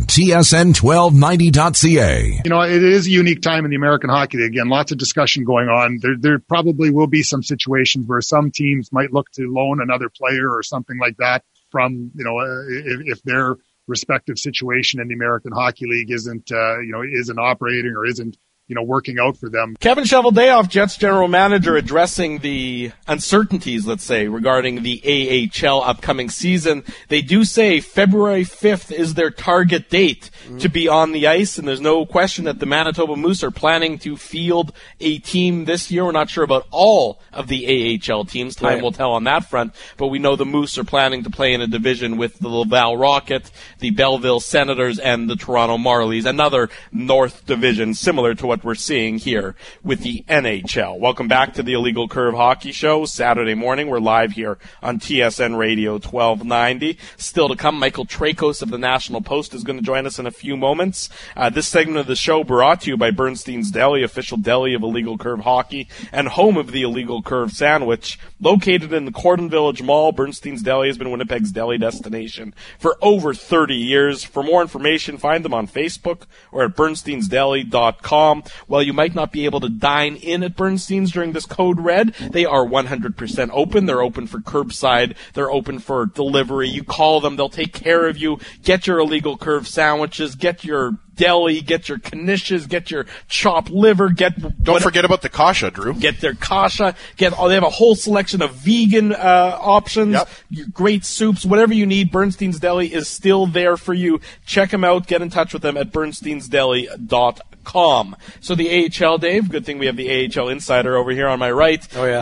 TSN1290.ca. It is a unique time in the American Hockey League. Again, lots of discussion going on. There probably will be some situations where some teams might look to loan another player or something like that from, if their respective situation in the American Hockey League isn't operating or isn't working out for them. Kevin Cheveldayoff, Jets general manager, addressing the uncertainties, let's say, regarding the AHL upcoming season. They do say February 5th is their target date to be on the ice, and there's no question that the Manitoba Moose are planning to field a team this year. We're not sure about all of the AHL teams. Time will tell on that front, but we know the Moose are planning to play in a division with the Laval Rocket, the Belleville Senators, and the Toronto Marlies, another North division similar to what we're seeing here with the NHL. Welcome back to the Illegal Curve Hockey Show. Saturday morning, we're live here on TSN Radio 1290. Still to come, Michael Trakos of the National Post is going to join us in a few moments. This segment of the show brought to you by Bernstein's Deli, official deli of Illegal Curve Hockey and home of the Illegal Curve Sandwich. Located in the Cordon Village Mall, Bernstein's Deli has been Winnipeg's deli destination for over 30 years. For more information, find them on Facebook or at bernsteinsdeli.com. While you might not be able to dine in at Bernstein's during this code red, they are 100% open. They're open for curbside. They're open for delivery. You call them, they'll take care of you. Get your Illegal Curve sandwiches, get your deli, get your knishes, get your chopped liver, Don't forget about the kasha, Drew. Get their kasha, they have a whole selection of vegan options, great soups, whatever you need. Bernstein's Deli is still there for you. Check them out. Get in touch with them at bernsteinsdeli.com. So the AHL, Dave, good thing we have the AHL insider over here on my right. Oh, yeah.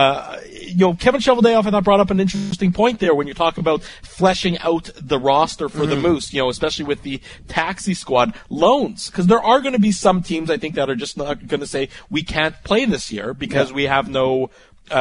Kevin Cheveldayoff, I thought, brought up an interesting point there when you talk about fleshing out the roster for the Moose, especially with the taxi squad loans. Because there are going to be some teams, I think, that are just not going to say, we can't play this year because we have no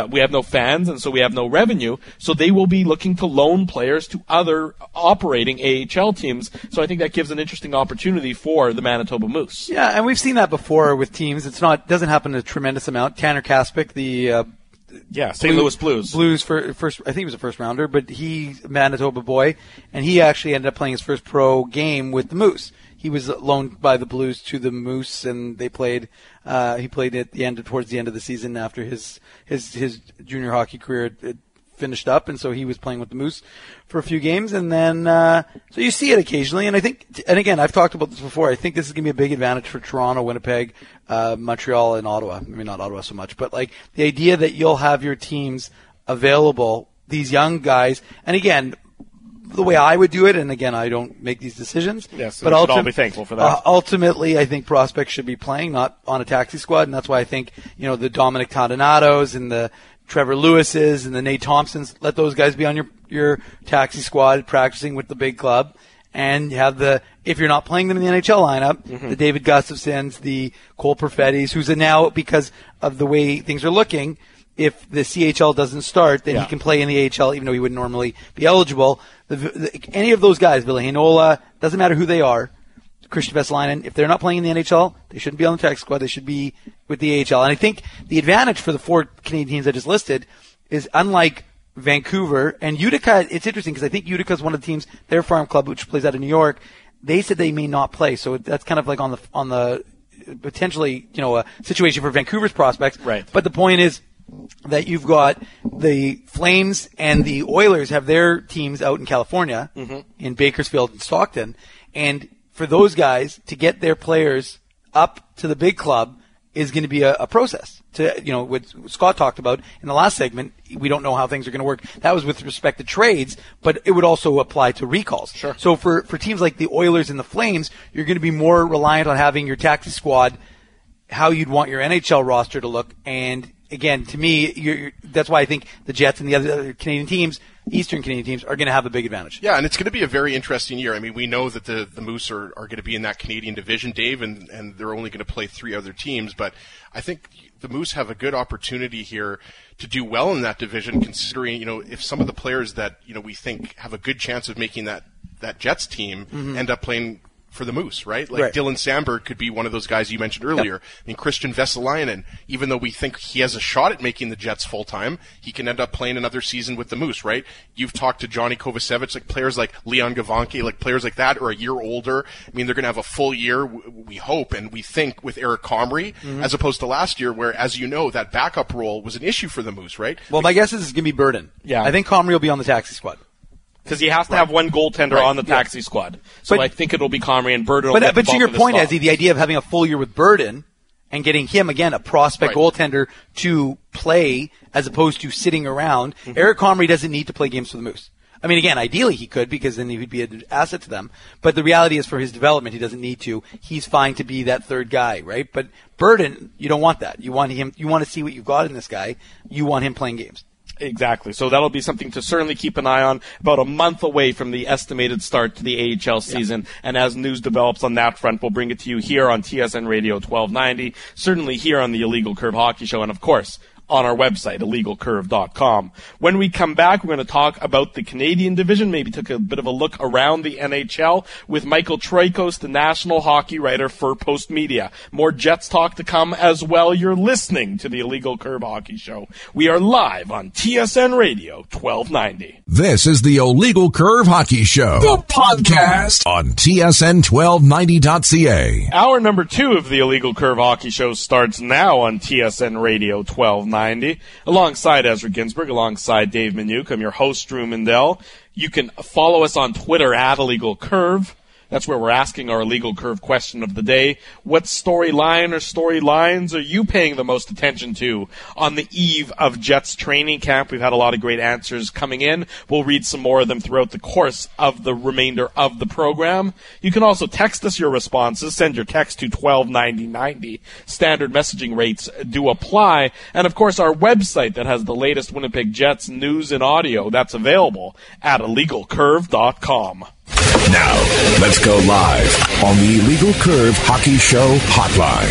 fans, and so we have no revenue. So they will be looking to loan players to other operating AHL teams. So I think that gives an interesting opportunity for the Manitoba Moose. Yeah, and we've seen that before with teams. Doesn't happen a tremendous amount. Tanner Kaspick, the St. Louis Blues. First, I think he was a first rounder, but he's a Manitoba boy, and he actually ended up playing his first pro game with the Moose. He was loaned by the Blues to the Moose, and they played. He played towards the end of the season after his junior hockey career had finished up, and so he was playing with the Moose for a few games, and then so you see it occasionally. And I think, and again, I've talked about this before. I think this is going to be a big advantage for Toronto, Winnipeg, Montreal, and Ottawa. Maybe not Ottawa so much, but like the idea that you'll have your teams available, these young guys, and again, the way I would do it, and again, I don't make these decisions. Yes, but we should all be thankful for that. Ultimately, I think prospects should be playing, not on a taxi squad, and that's why I think the Dominic Tondonatos and the Trevor Lewises and the Nate Thompsons, let those guys be on your taxi squad practicing with the big club, and you have if you're not playing them in the NHL lineup, the David Gustafsons, the Cole Perfettis, who's now, because of the way things are looking, if the CHL doesn't start, then he can play in the AHL, even though he wouldn't normally be eligible. any of those guys, Ville Heinola, doesn't matter who they are, Christian Vesalainen, if they're not playing in the NHL, they shouldn't be on the taxi squad. They should be with the AHL. And I think the advantage for the 4 Canadian teams I just listed is, unlike Vancouver and Utica, it's interesting because I think Utica is one of the teams, their farm club, which plays out in New York, they said they may not play. So that's kind of like on the potentially, a situation for Vancouver's prospects. Right. But the point is that you've got the Flames and the Oilers have their teams out in California, in Bakersfield and Stockton, and for those guys to get their players up to the big club is going to be a process. What Scott talked about in the last segment, we don't know how things are going to work. That was with respect to trades, but it would also apply to recalls. Sure. So for teams like the Oilers and the Flames, you're going to be more reliant on having your taxi squad, how you'd want your NHL roster to look. And again, to me, that's why I think the Jets and the other Canadian teams, Eastern Canadian teams, are going to have a big advantage. Yeah, and it's going to be a very interesting year. I mean, we know that the Moose are going to be in that Canadian division, Dave, and they're only going to play 3 other teams. But I think the Moose have a good opportunity here to do well in that division, considering, if some of the players that, we think have a good chance of making that Jets team end up playing for the Moose, right? Like Dylan Sandberg could be one of those guys you mentioned earlier. Yep. I mean, Christian Vesalainen, even though we think he has a shot at making the Jets full-time, he can end up playing another season with the Moose, right? You've talked to Johnny Kovacevic, like players like Leon Gavanke, like players like that are a year older. I mean, they're going to have a full year, we hope, and we think, with Eric Comrie, as opposed to last year where, as you know, that backup role was an issue for the Moose, right? Well, my guess is it's going to be Burden. Yeah. I think Comrie will be on the taxi squad. Because he has to have one goaltender on the taxi squad. So I think it'll be Comrie and Burden. But to your point, Ezzy, the idea of having a full year with Burden and getting him, again, a prospect goaltender to play as opposed to sitting around. Eric Comrie doesn't need to play games for the Moose. I mean, again, ideally he could, because then he would be an asset to them. But the reality is, for his development, he doesn't need to. He's fine to be that third guy, right? But Burden, you don't want that. You want to see what you've got in this guy. You want him playing games. Exactly. So that'll be something to certainly keep an eye on. About a month away from the estimated start to the AHL season. Yeah. And as news develops on that front, we'll bring it to you here on TSN Radio 1290, certainly here on the Illegal Curve Hockey Show, and of course, on our website, illegalcurve.com. When we come back, we're going to talk about the Canadian division, maybe take a bit of a look around the NHL with Michael Troikos, the national hockey writer for Post Media. More Jets talk to come as well. You're listening to the Illegal Curve Hockey Show. We are live on TSN Radio 1290. This is the Illegal Curve Hockey Show, the podcast on TSN1290.ca. Hour number 2 of the Illegal Curve Hockey Show starts now on TSN Radio 1290. Alongside Ezra Ginsburg, alongside Dave Minuk. I'm your host, Drew Mindell. You can follow us on Twitter at Illegal Curve. That's where we're asking our Illegal Curve question of the day. What storyline or storylines are you paying the most attention to on the eve of Jets training camp? We've had a lot of great answers coming in. We'll read some more of them throughout the course of the remainder of the program. You can also text us your responses. Send your text to 129090. Standard messaging rates do apply. And, of course, our website that has the latest Winnipeg Jets news and audio, that's available at illegalcurve.com. Now, let's go live on the Illegal Curve Hockey Show hotline.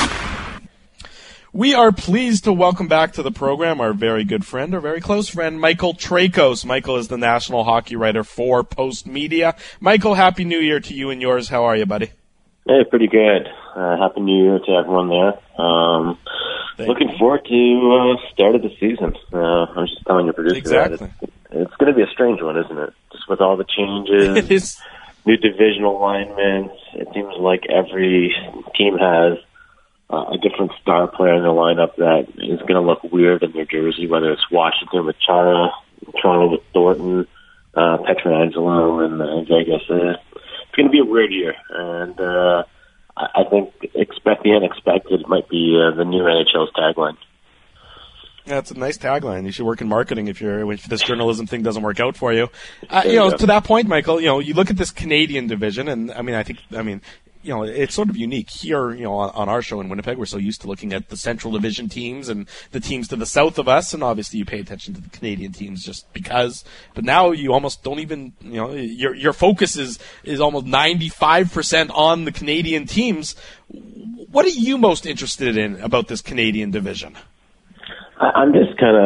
We are pleased to welcome back to the program our very good friend, our very close friend, Michael Troikos. Michael is the national hockey writer for Post Media. Michael, Happy New Year to you and yours. How are you, buddy? Hey, pretty good. Happy New Year to everyone there. Looking forward to start of the season. I was just telling your producer exactly. It's going to be a strange one, isn't it? Just with all the changes, it is. New divisional alignments. It seems like every team has a different star player in their lineup that is going to look weird in their jersey, whether it's Washington with Chara, Toronto with Thornton, Pietrangelo, and Vegas. It's going to be a weird year, and I think expect the unexpected might be the new NHL's tagline. Yeah, it's a nice tagline. You should work in marketing if this journalism thing doesn't work out for you. To that point, Michael, you look at this Canadian division, and it's sort of unique here. On our show in Winnipeg, we're so used to looking at the Central Division teams and the teams to the south of us, and obviously you pay attention to the Canadian teams just because. But now you almost don't even. Your focus is almost 95% on the Canadian teams. What are you most interested in about this Canadian division? I'm just kind of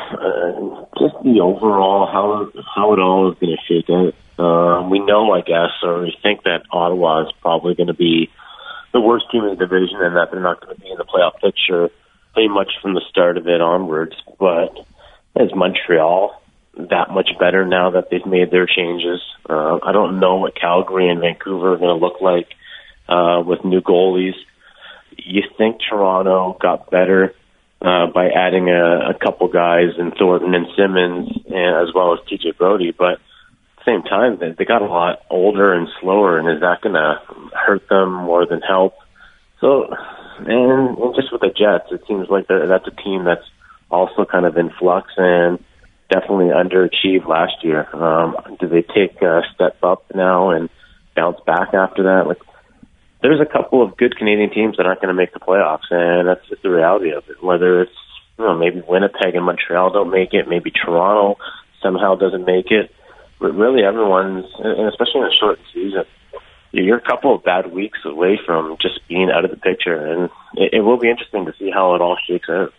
just the overall, how it all is going to shake out. We know, I guess, or we think that Ottawa is probably going to be the worst team in the division and that they're not going to be in the playoff picture pretty much from the start of it onwards. But is Montreal that much better now that they've made their changes? I don't know what Calgary and Vancouver are going to look like with new goalies. You think Toronto got better by adding a couple guys in Thornton and Simmons, as well as TJ Brody, but at the same time, they got a lot older and slower, and is that going to hurt them more than help? So, and just with the Jets, it seems like that's a team that's also kind of in flux and definitely underachieved last year. Do they take a step up now and bounce back after that? Like, there's a couple of good Canadian teams that aren't going to make the playoffs, and that's just the reality of it. Whether it's, maybe Winnipeg and Montreal don't make it, maybe Toronto somehow doesn't make it. But really, everyone's, and especially in a short season, you're a couple of bad weeks away from just being out of the picture, and it will be interesting to see how it all shakes out.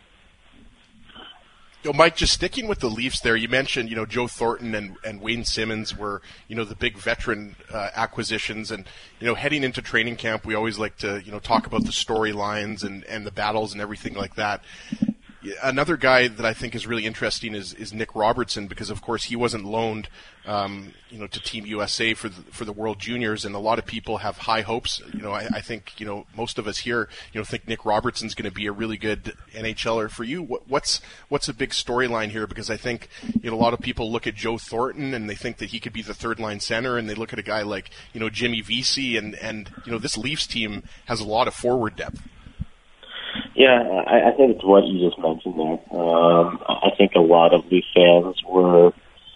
Mike, just sticking with the Leafs there, you mentioned, Joe Thornton and Wayne Simmons were, the big veteran acquisitions. And, heading into training camp, we always like to, talk about the storylines and the battles and everything like that. Another guy that I think is really interesting is Nick Robertson, because of course he wasn't loaned, to Team USA for the World Juniors, and a lot of people have high hopes. I think most of us here, think Nick Robertson's going to be a really good NHLer for you. What's a big storyline here? Because I think a lot of people look at Joe Thornton and they think that he could be the third line center, and they look at a guy like Jimmy Vesey, and this Leafs team has a lot of forward depth. Yeah, I think it's what you just mentioned there. I think a lot of Leaf fans were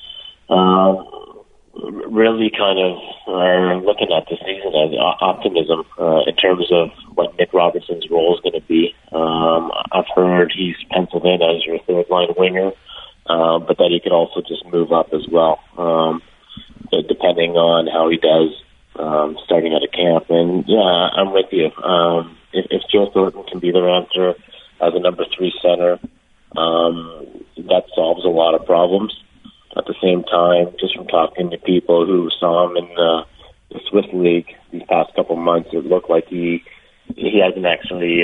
really kind of looking at the season as optimism in terms of what Nick Robertson's role is going to be. I've heard he's penciled in as your third-line winger, but that he could also just move up as well, depending on how he does starting out of camp. And, yeah, I'm with you. If Joe Thornton can be their answer as a number 3 center, that solves a lot of problems. At the same time, just from talking to people who saw him in the Swiss League these past couple months, it looked like he hasn't actually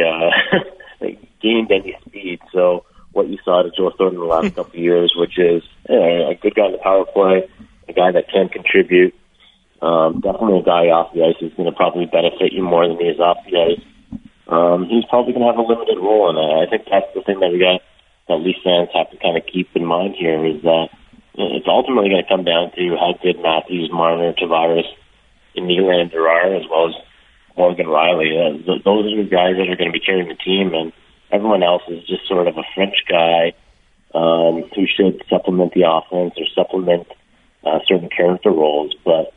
gained any speed. So what you saw to Joe Thornton in the last couple of years, which is a good guy in the power play, a guy that can contribute, definitely a guy off the ice who's going to probably benefit you more than he is off the ice. He's probably going to have a limited role, and I think that's the thing that Leaf fans have to kind of keep in mind here, is that it's ultimately going to come down to how good Matthews, Marner, Tavares, and Nylander are, as well as Morgan Riley. Those are the guys that are going to be carrying the team, and everyone else is just sort of a French guy who should supplement the offense or supplement certain character roles. But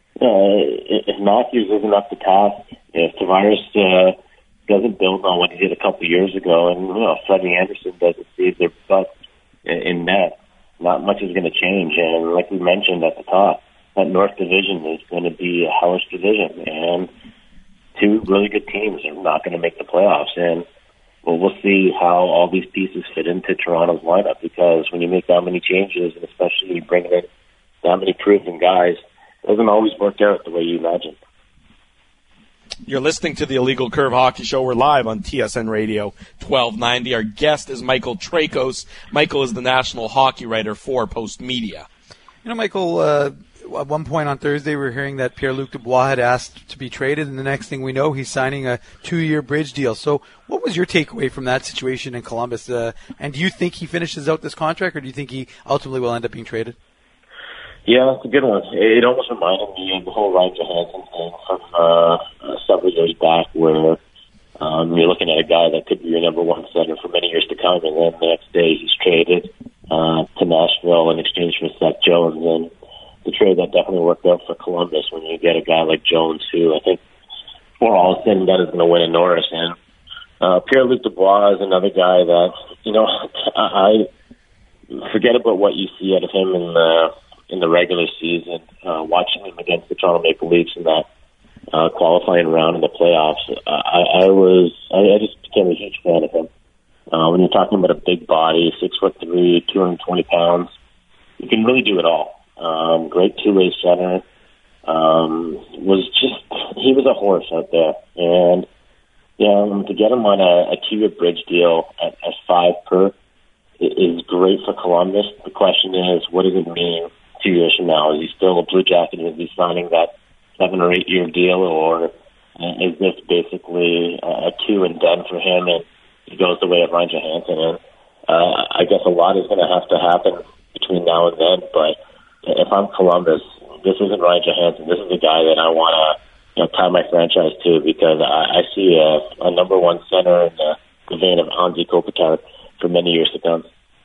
if Matthews isn't up to task, if Tavares doesn't build on what he did a couple of years ago, and Freddie Anderson doesn't save their butts in net, not much is going to change. And like we mentioned at the top, that North Division is going to be a hellish division, and 2 really good teams are not going to make the playoffs. And we'll see how all these pieces fit into Toronto's lineup, because when you make that many changes, and especially you bring in that many proven guys, it doesn't always work out the way you imagine. You're listening to the Illegal Curve Hockey Show. We're live on TSN Radio 1290. Our guest is Michael Trakos. Michael is the national hockey writer for Post Media. Michael, at one point on Thursday, we were hearing that Pierre-Luc Dubois had asked to be traded, and the next thing we know, he's signing a 2-year bridge deal. So what was your takeaway from that situation in Columbus? And do you think he finishes out this contract, or do you think he ultimately will end up being traded? Yeah, it's a good one. It almost reminded me of the whole Ryan Johansson thing from several years back, where you're looking at a guy that could be your number 1 center for many years to come, and then the next day he's traded to Nashville in exchange for Seth Jones. And the trade that definitely worked out for Columbus when you get a guy like Jones, who I think, for all is said and done, is going to win in Norris. And Pierre-Luc Dubois is another guy that, I forget about what you see out of him in the regular season, watching him against the Toronto Maple Leafs in that qualifying round in the playoffs. I just became a huge fan of him. When you're talking about a big body, 6'3", 220 pounds, you can really do it all. Great two-way center. He was a horse out there. And, to get him on a 2-year bridge deal at 5 per is great for Columbus. The question is, what does it mean 2 years from now? Is he still a Blue Jacket? Is he signing that 7 or 8 year deal, or is this basically a 2 and done for him and he goes the way of Ryan Johansson? And I guess a lot is going to have to happen between now and then, but if I'm Columbus, this isn't Ryan Johansson. This is the guy that I want to tie my franchise to, because I see a number one center in the vein of Anze Kopitar for many years to come.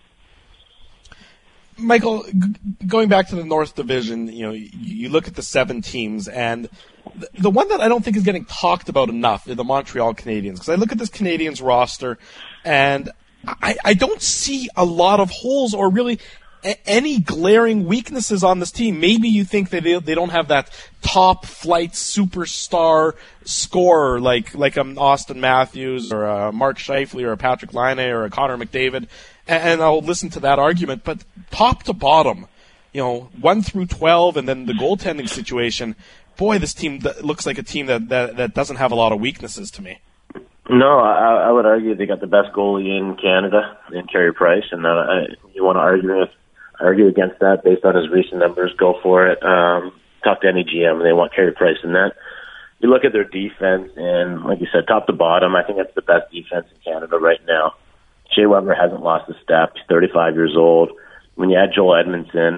Michael, going back to the North Division, you look at the 7 teams, and the one that I don't think is getting talked about enough is the Montreal Canadiens. Because I look at this Canadiens roster, and I don't see a lot of holes or really any glaring weaknesses on this team. Maybe you think that they don't have that top flight superstar scorer like Austin Matthews or a Mark Scheifele or a Patrick Laine or a Connor McDavid, and I'll listen to that argument. But top to bottom, 1 through 12, and then the goaltending situation, boy, this team looks like a team that doesn't have a lot of weaknesses to me. No, I would argue they got the best goalie in Canada in Carey Price, and you want to argue against that based on his recent numbers, go for it. Talk to any GM, they want Carey Price in that. You look at their defense, and like you said, top to bottom, I think that's the best defense in Canada right now. Shea Weber hasn't lost a step. He's 35 years old. When you add Joel Edmondson,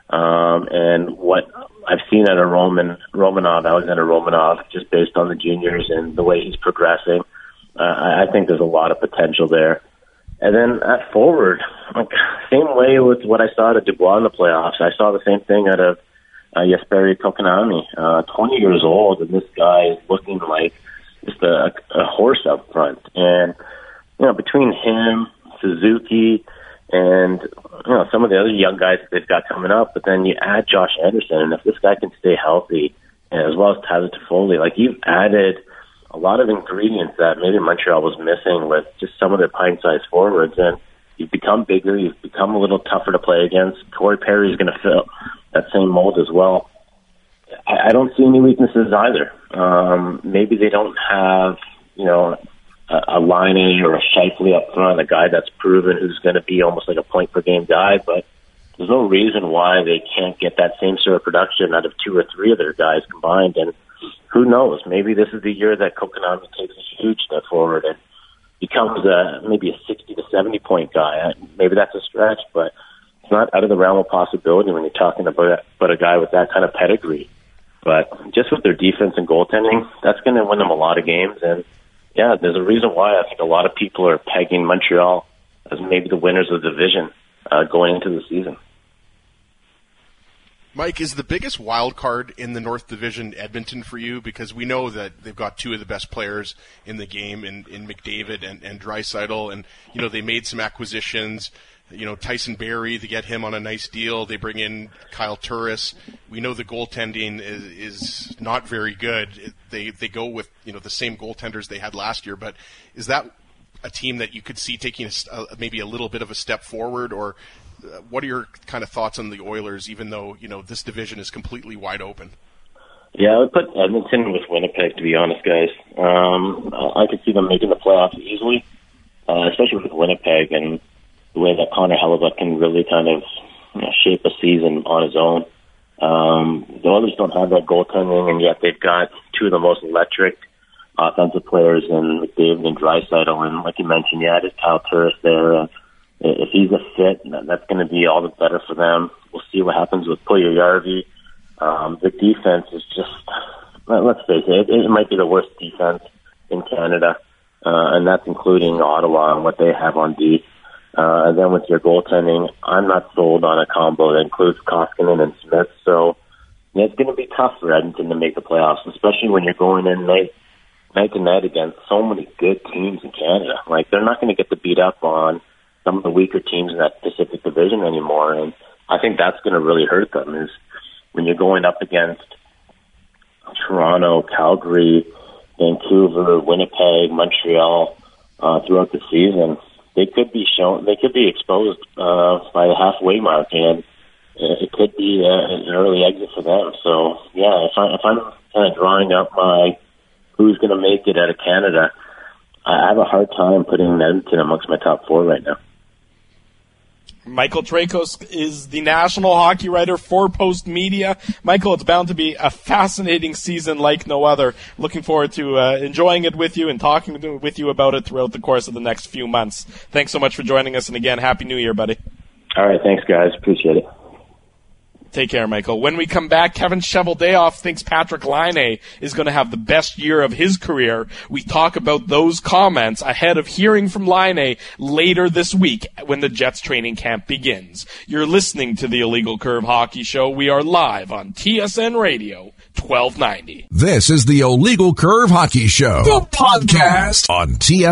and what I've seen out of Alexander Romanov, just based on the juniors and the way he's progressing, I think there's a lot of potential there. And then at forward, same way with what I saw out of Dubois in the playoffs. I saw the same thing out of Jesperi Kotkaniemi, 20 years old, and this guy is looking like just a horse up front. And, between him, Suzuki, and, some of the other young guys that they've got coming up, but then you add Josh Anderson, and if this guy can stay healthy, as well as Tyler Toffoli, you've added a lot of ingredients that maybe Montreal was missing with just some of their pint-sized forwards, and you've become bigger, you've become a little tougher to play against. Corey Perry is going to fill that same mold as well. I don't see any weaknesses either. Maybe they don't have, a Laine or a Scheifele up front, a guy that's proven who's going to be almost like a point-per-game guy, but there's no reason why they can't get that same sort of production out of 2 or 3 of their guys combined. And who knows? Maybe this is the year that Kotkaniemi takes a huge step forward and becomes maybe a 60 to 70 point guy. Maybe that's a stretch, but it's not out of the realm of possibility when you're talking about a guy with that kind of pedigree. But just with their defense and goaltending, that's going to win them a lot of games. And yeah, there's a reason why I think a lot of people are pegging Montreal as maybe the winners of the division going into the season. Mike, is the biggest wild card in the North Division Edmonton for you? Because we know that they've got 2 of the best players in the game in McDavid and Draisaitl, and they made some acquisitions. Tyson Barrie, to get him on a nice deal. They bring in Kyle Turris. We know the goaltending is not very good. They go with the same goaltenders they had last year, but is that a team that you could see taking maybe a little bit of a step forward, or what are your kind of thoughts on the Oilers, even though, this division is completely wide open? Yeah, I would put Edmonton with Winnipeg, to be honest, guys. I could see them making the playoffs easily, especially with Winnipeg and the way that Connor Hellebuyck can really kind of shape a season on his own. The Oilers don't have that goaltending, and yet they've got 2 of the most electric offensive players in McDavid and Draisaitl. And like you mentioned, you added Kyle Turris there. If he's a fit, that's going to be all the better for them. We'll see what happens with Puljujarvi. The defense is just, let's face it might be the worst defense in Canada, and that's including Ottawa and what they have on D. And then with your goaltending, I'm not sold on a combo that includes Koskinen and Smith. So it's going to be tough for Edmonton to make the playoffs, especially when you're going in night to night against so many good teams in Canada. They're not going to get to beat up on some of the weaker teams in that Pacific Division anymore. And I think that's going to really hurt them, is when you're going up against Toronto, Calgary, Vancouver, Winnipeg, Montreal throughout the season. they could be exposed by the halfway mark, and it could be an early exit for them. So yeah, if I'm kind of drawing up my who's going to make it out of Canada, I have a hard time putting Edmonton amongst my top 4 right now. Michael Trakos is the national hockey writer for Post Media. Michael, it's bound to be a fascinating season like no other. Looking forward to enjoying it with you and talking with you about it throughout the course of the next few months. Thanks so much for joining us, and again, Happy New Year, buddy. All right, thanks, guys. Appreciate it. Take care, Michael. When we come back, Kevin Cheveldayoff thinks Patrik Laine is going to have the best year of his career. We talk about those comments ahead of hearing from Laine later this week when the Jets training camp begins. You're listening to the Illegal Curve Hockey Show. We are live on TSN Radio 1290. This is the Illegal Curve Hockey Show, the podcast on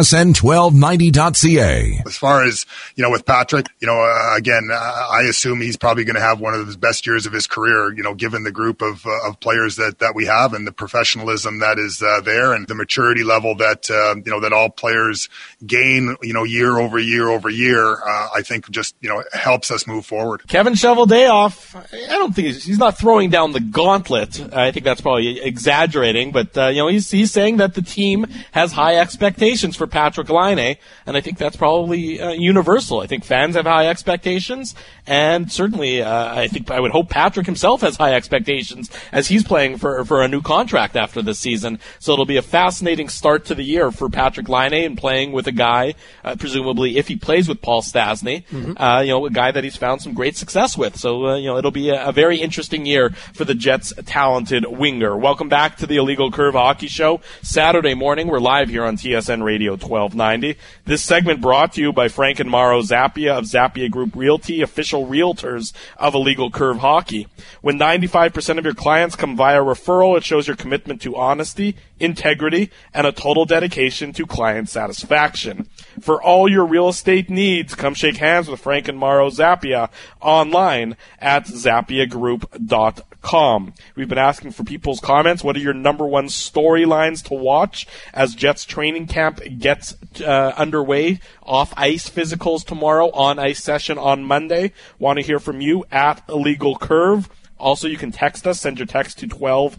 TSN1290.ca. As far as, with Patrik, again, I assume he's probably going to have one of his best years of his career, given the group of players that we have and the professionalism that is there and the maturity level that, that all players gain, year over year over year. I think just, helps us move forward. Kevin Cheveldayoff, I don't think he's not throwing down the gauntlet. I think that's probably exaggerating, but, he's saying that the team has high expectations for Patrik Laine, and I think that's probably universal. I think fans have high expectations, and certainly I would hope Patrik himself has high expectations as he's playing for a new contract after this season. So it'll be a fascinating start to the year for Patrik Laine and playing with a guy, presumably if he plays with Paul Stastny, a guy that he's found some great success with. So, it'll be a very interesting year for the Jets' talented winger. Welcome back to the Illegal Curve Hockey Show. Saturday morning, we're live here on TSN Radio 1290. This segment brought to you by Frank and Mauro Zappia of Zappia Group Realty, official realtors of Illegal Curve Hockey. When 95% of your clients come via referral, it shows your commitment to honesty, integrity, and a total dedication to client satisfaction. For all your real estate needs, come shake hands with Frank and Mauro Zappia online at zappiagroup.com. We've been asking for people's comments. What are your number one storylines to watch as Jets training camp gets underway? Off-ice physicals tomorrow, on-ice session on Monday. Want to hear from you at Illegal Curve. Also, you can text us. Send your text to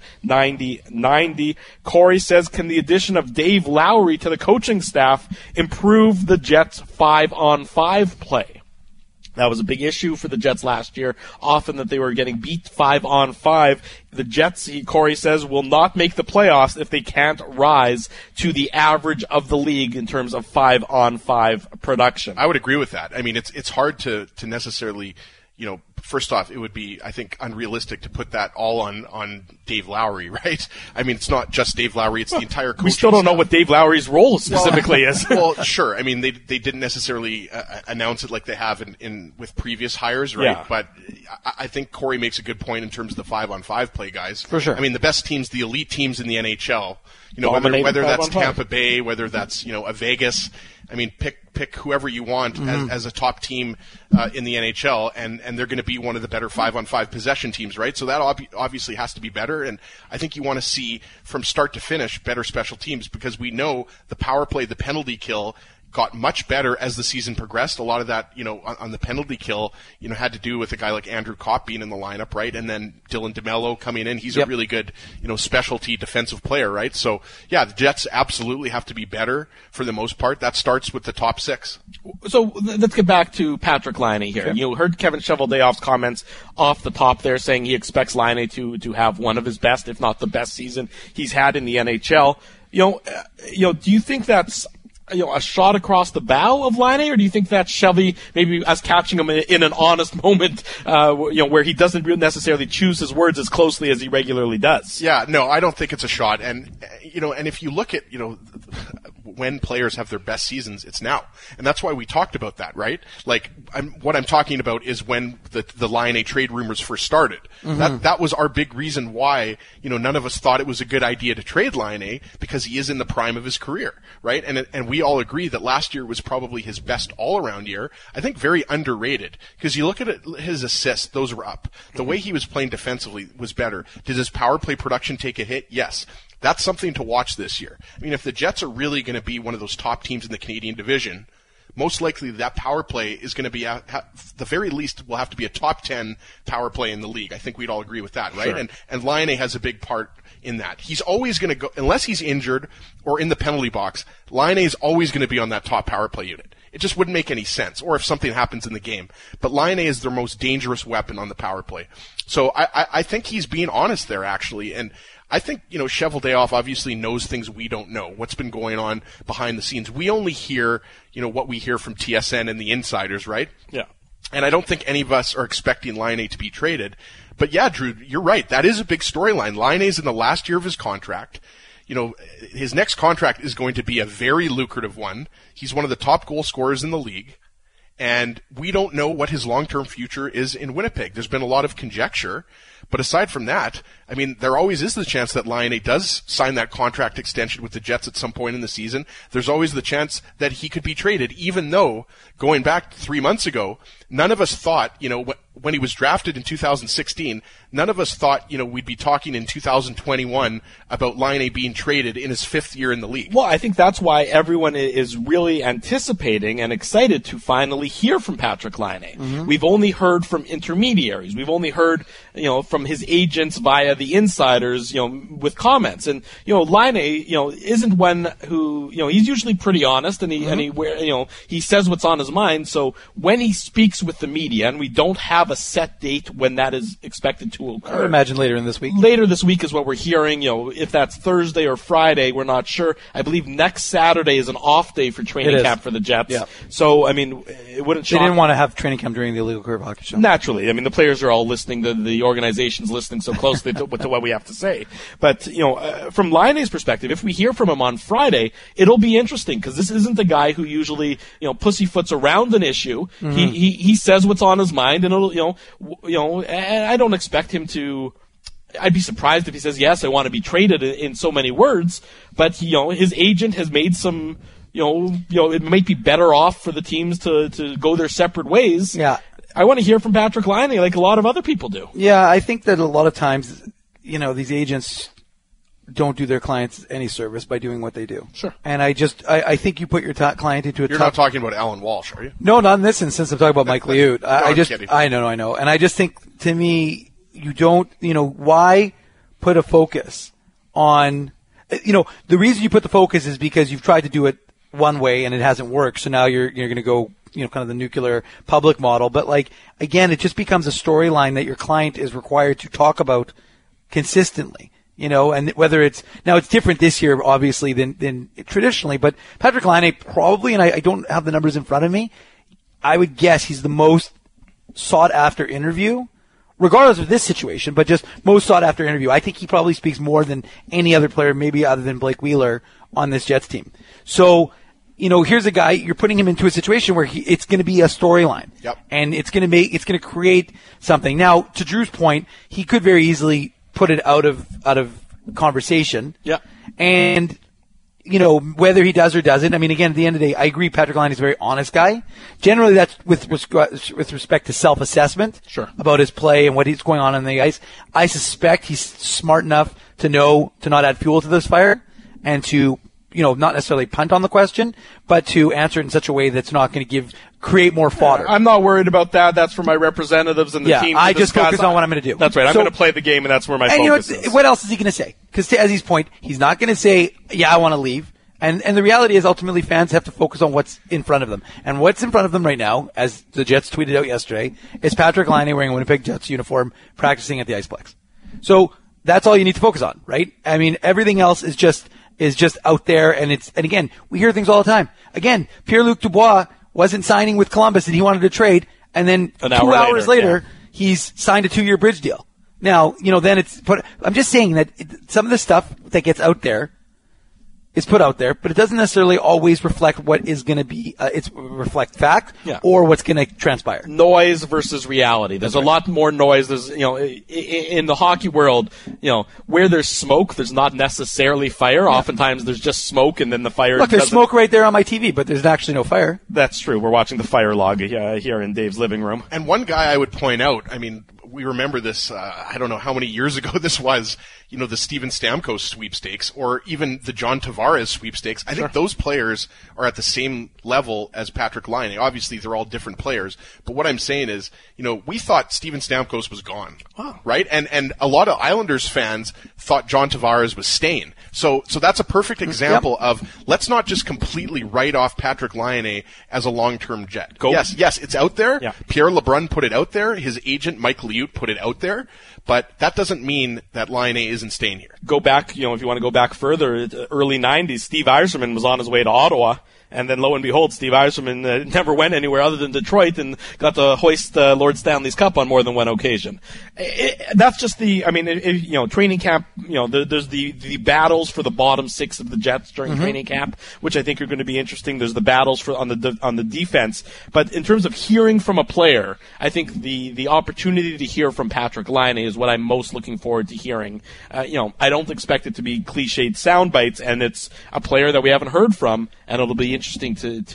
129090. Corey says, can the addition of Dave Lowry to the coaching staff improve the Jets' 5-on-5 play? That was a big issue for the Jets last year, often that they were getting beat 5-on-5. The Jets, Corey says, will not make the playoffs if they can't rise to the average of the league in terms of 5-on-5 production. I would agree with that. I mean, it's hard to necessarily, first off, it would be, I think, unrealistic to put that all on Dave Lowry, right? I mean, it's not just Dave Lowry, it's the entire coaching We still don't know staff. what Dave Lowry's role specifically is. Well, sure. I mean, they didn't necessarily announce it like they have in with previous hires, right? Yeah. But I think Corey makes a good point in terms of the 5-on-5 play, guys. For sure. I mean, the best teams, the elite teams in the NHL, Dominating whether that's 5-on-5. Tampa Bay, whether that's, a Vegas, I mean, pick whoever you want as a top team in the NHL, and they're going to be one of the better 5-on-5 possession teams, right? So that obviously has to be better, and I think you want to see from start to finish better special teams because we know the power play, the penalty kill got much better as the season progressed. A lot of that, on the penalty kill, had to do with a guy like Andrew Kopp being in the lineup, right? And then Dylan DeMello coming in. He's a really good, specialty defensive player, right? So, yeah, the Jets absolutely have to be better for the most part. That starts with the top 6. So let's get back to Patrik Laine here. Okay. You heard Kevin Cheveldayoff's comments off the top there saying he expects Laine to have one of his best, if not the best season he's had in the NHL. Do you think that's a shot across the bow of Laine, or do you think that's Chevy maybe us catching him in an honest moment, where he doesn't necessarily choose his words as closely as he regularly does? Yeah, no, I don't think it's a shot. And, and if you look at, when players have their best seasons, it's now. And that's why we talked about that, right? Like, what I'm talking about is when the Laine trade rumors first started. Mm-hmm. That was our big reason why, none of us thought it was a good idea to trade Laine because he is in the prime of his career, right? And we all agree that last year was probably his best all-around year. I think very underrated because you look at his assists, those were up. The way he was playing defensively was better. Did his power play production take a hit? Yes. That's something to watch this year. I mean, if the Jets are really going to be one of those top teams in the Canadian division, most likely that power play is going to be, the very least, will have to be a top 10 power play in the league. I think we'd all agree with that, right? Sure. And Laine has a big part in that. He's always going to go, unless he's injured or in the penalty box, Laine is always going to be on that top power play unit. It just wouldn't make any sense, or if something happens in the game. But Laine is their most dangerous weapon on the power play. So I think he's being honest there, actually. And I think, Cheveldayoff obviously knows things we don't know, what's been going on behind the scenes. We only hear, what we hear from TSN and the insiders, right? Yeah. And I don't think any of us are expecting Laine to be traded. But yeah, Drew, you're right. That is a big storyline. Laine's in the last year of his contract. His next contract is going to be a very lucrative one. He's one of the top goal scorers in the league. And we don't know what his long-term future is in Winnipeg. There's been a lot of conjecture. But aside from that, I mean, there always is the chance that Laine does sign that contract extension with the Jets at some point in the season. There's always the chance that he could be traded, even though, going back 3 months ago, none of us thought, when he was drafted in 2016, none of us thought, we'd be talking in 2021 about Laine being traded in his 5th year in the league. Well, I think that's why everyone is really anticipating and excited to finally hear from Patrick Laine. Mm-hmm. We've only heard from intermediaries. We've only heard, from his agents via the insiders, with comments. And, Laine, isn't one who, he's usually pretty honest and he says what's on his mind. So when he speaks with the media, and we don't have a set date when that is expected to occur. I would imagine later in this week. Later this week is what we're hearing. If that's Thursday or Friday, we're not sure. I believe next Saturday is an off day for training camp for the Jets. Yeah. So, I mean, it wouldn't shock. They didn't want to have training camp during the Illegal Curve Hockey Show. Naturally. I mean, the players are all listening to the organization's listening so closely to what we have to say. But, from Laine's perspective, if we hear from him on Friday, it'll be interesting because this isn't a guy who usually, pussyfoots around an issue. Mm-hmm. He says what's on his mind, and it'll, and I don't expect him to. I'd be surprised if he says, yes, I want to be traded in so many words, but, his agent has made some, it might be better off for the teams to go their separate ways. Yeah. I want to hear from Patrick Laine like a lot of other people do. Yeah, I think that a lot of times, these agents don't do their clients any service by doing what they do. Sure. And I think you put your client into a You're not talking about Alan Walsh, are you? No, not in this instance. I'm talking about Mike Liut. Kidding. I know. And I just think, to me, you don't, why put a focus on, the reason you put the focus is because you've tried to do it one way and it hasn't worked. So now you're going to go, kind of the nuclear public model. But again, it just becomes a storyline that your client is required to talk about consistently. And whether it's different this year, obviously, than traditionally, but Patrick Laine probably, and I don't have the numbers in front of me, I would guess he's the most sought after interview, regardless of this situation, but just most sought after interview. I think he probably speaks more than any other player, maybe other than Blake Wheeler on this Jets team. So, here's a guy, you're putting him into a situation where it's going to be a storyline. Yep. And it's going to create something. Now, to Drew's point, he could very easily put it out of conversation. Yeah. And, whether he does or doesn't, I mean, again, at the end of the day, I agree Patrick Laine is a very honest guy. Generally, that's with respect to self-assessment. Sure. About his play and what he's going on the ice. I suspect he's smart enough to know to not add fuel to this fire and to, not necessarily punt on the question, but to answer it in such a way that's not going to create more fodder. I'm not worried about that. That's for my representatives and the team. I just focus on what I'm going to do. That's right. I'm going to play the game, and that's where my focus is. What else is he going to say? Because as his point, he's not going to say, I want to leave. And the reality is, ultimately, fans have to focus on what's in front of them. And what's in front of them right now, as the Jets tweeted out yesterday, is Patrick Laine wearing a Winnipeg Jets uniform, practicing at the Iceplex. So that's all you need to focus on, right? I mean, everything else is just out there, and again, we hear things all the time. Again, Pierre-Luc Dubois wasn't signing with Columbus and he wanted to trade, and then 2 hours later, he's signed a 2-year bridge deal. Now, then I'm just saying that some of the stuff that gets out there is put out there, but it doesn't necessarily always reflect what is going to be, reflect fact or what's going to transpire. Noise versus reality. There's a lot more noise. There's, in the hockey world, where there's smoke, there's not necessarily fire. Yeah. Oftentimes there's just smoke and then the fire. Look, there's smoke right there on my TV, but there's actually no fire. That's true. We're watching the fire log here in Dave's living room. And one guy I would point out, I mean, we remember this, I don't know how many years ago this was, the Steven Stamkos sweepstakes or even the John Tavares sweepstakes. I think those players are at the same level as Patrick Laine. Obviously, they're all different players, but what I'm saying is, we thought Steven Stamkos was gone, right? And a lot of Islanders fans thought John Tavares was staying. So that's a perfect example of let's not just completely write off Patrick Laine as a long-term Jet. Yes, it's out there. Yeah. Pierre LeBrun put it out there. His agent, Mike Liut, put it out there. But that doesn't mean that Laine isn't staying here. Go back, if you want to go back further, early 90s, Steve Yzerman was on his way to Ottawa. And then, lo and behold, Steve Yzerman never went anywhere other than Detroit and got to hoist Lord Stanley's Cup on more than one occasion. That's just training camp. There's the battles for the bottom six of the Jets during training camp, which I think are going to be interesting. There's the battles on the defense. But in terms of hearing from a player, I think the opportunity to hear from Patrick Laine is what I'm most looking forward to hearing. I don't expect it to be cliched sound bites, and it's a player that we haven't heard from, and it'll be interesting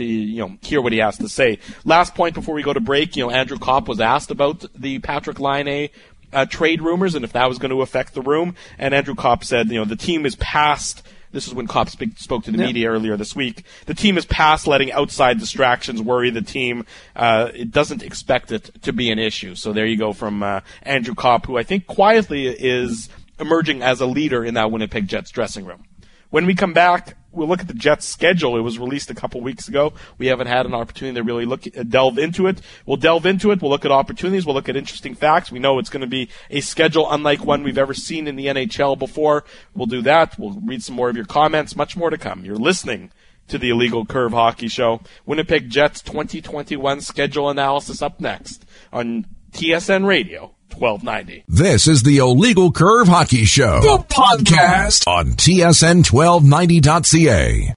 to hear what he has to say. Last point before we go to break, Andrew Kopp was asked about the Patrick Laine trade rumors and if that was going to affect the room, and Andrew Kopp said, the team is past. This is when Kopp spoke to the media earlier this week. The team is past letting outside distractions worry the team. It doesn't expect it to be an issue. So there you go from Andrew Kopp, who I think quietly is emerging as a leader in that Winnipeg Jets dressing room. When we come back, we'll look at the Jets' schedule. It was released a couple weeks ago. We haven't had an opportunity to really delve into it. We'll delve into it. We'll look at opportunities. We'll look at interesting facts. We know it's going to be a schedule unlike one we've ever seen in the NHL before. We'll do that. We'll read some more of your comments. Much more to come. You're listening to the Illegal Curve Hockey Show. Winnipeg Jets 2021 schedule analysis up next on TSN Radio 1290. This is the Illegal Curve Hockey Show, the podcast on TSN 1290.ca.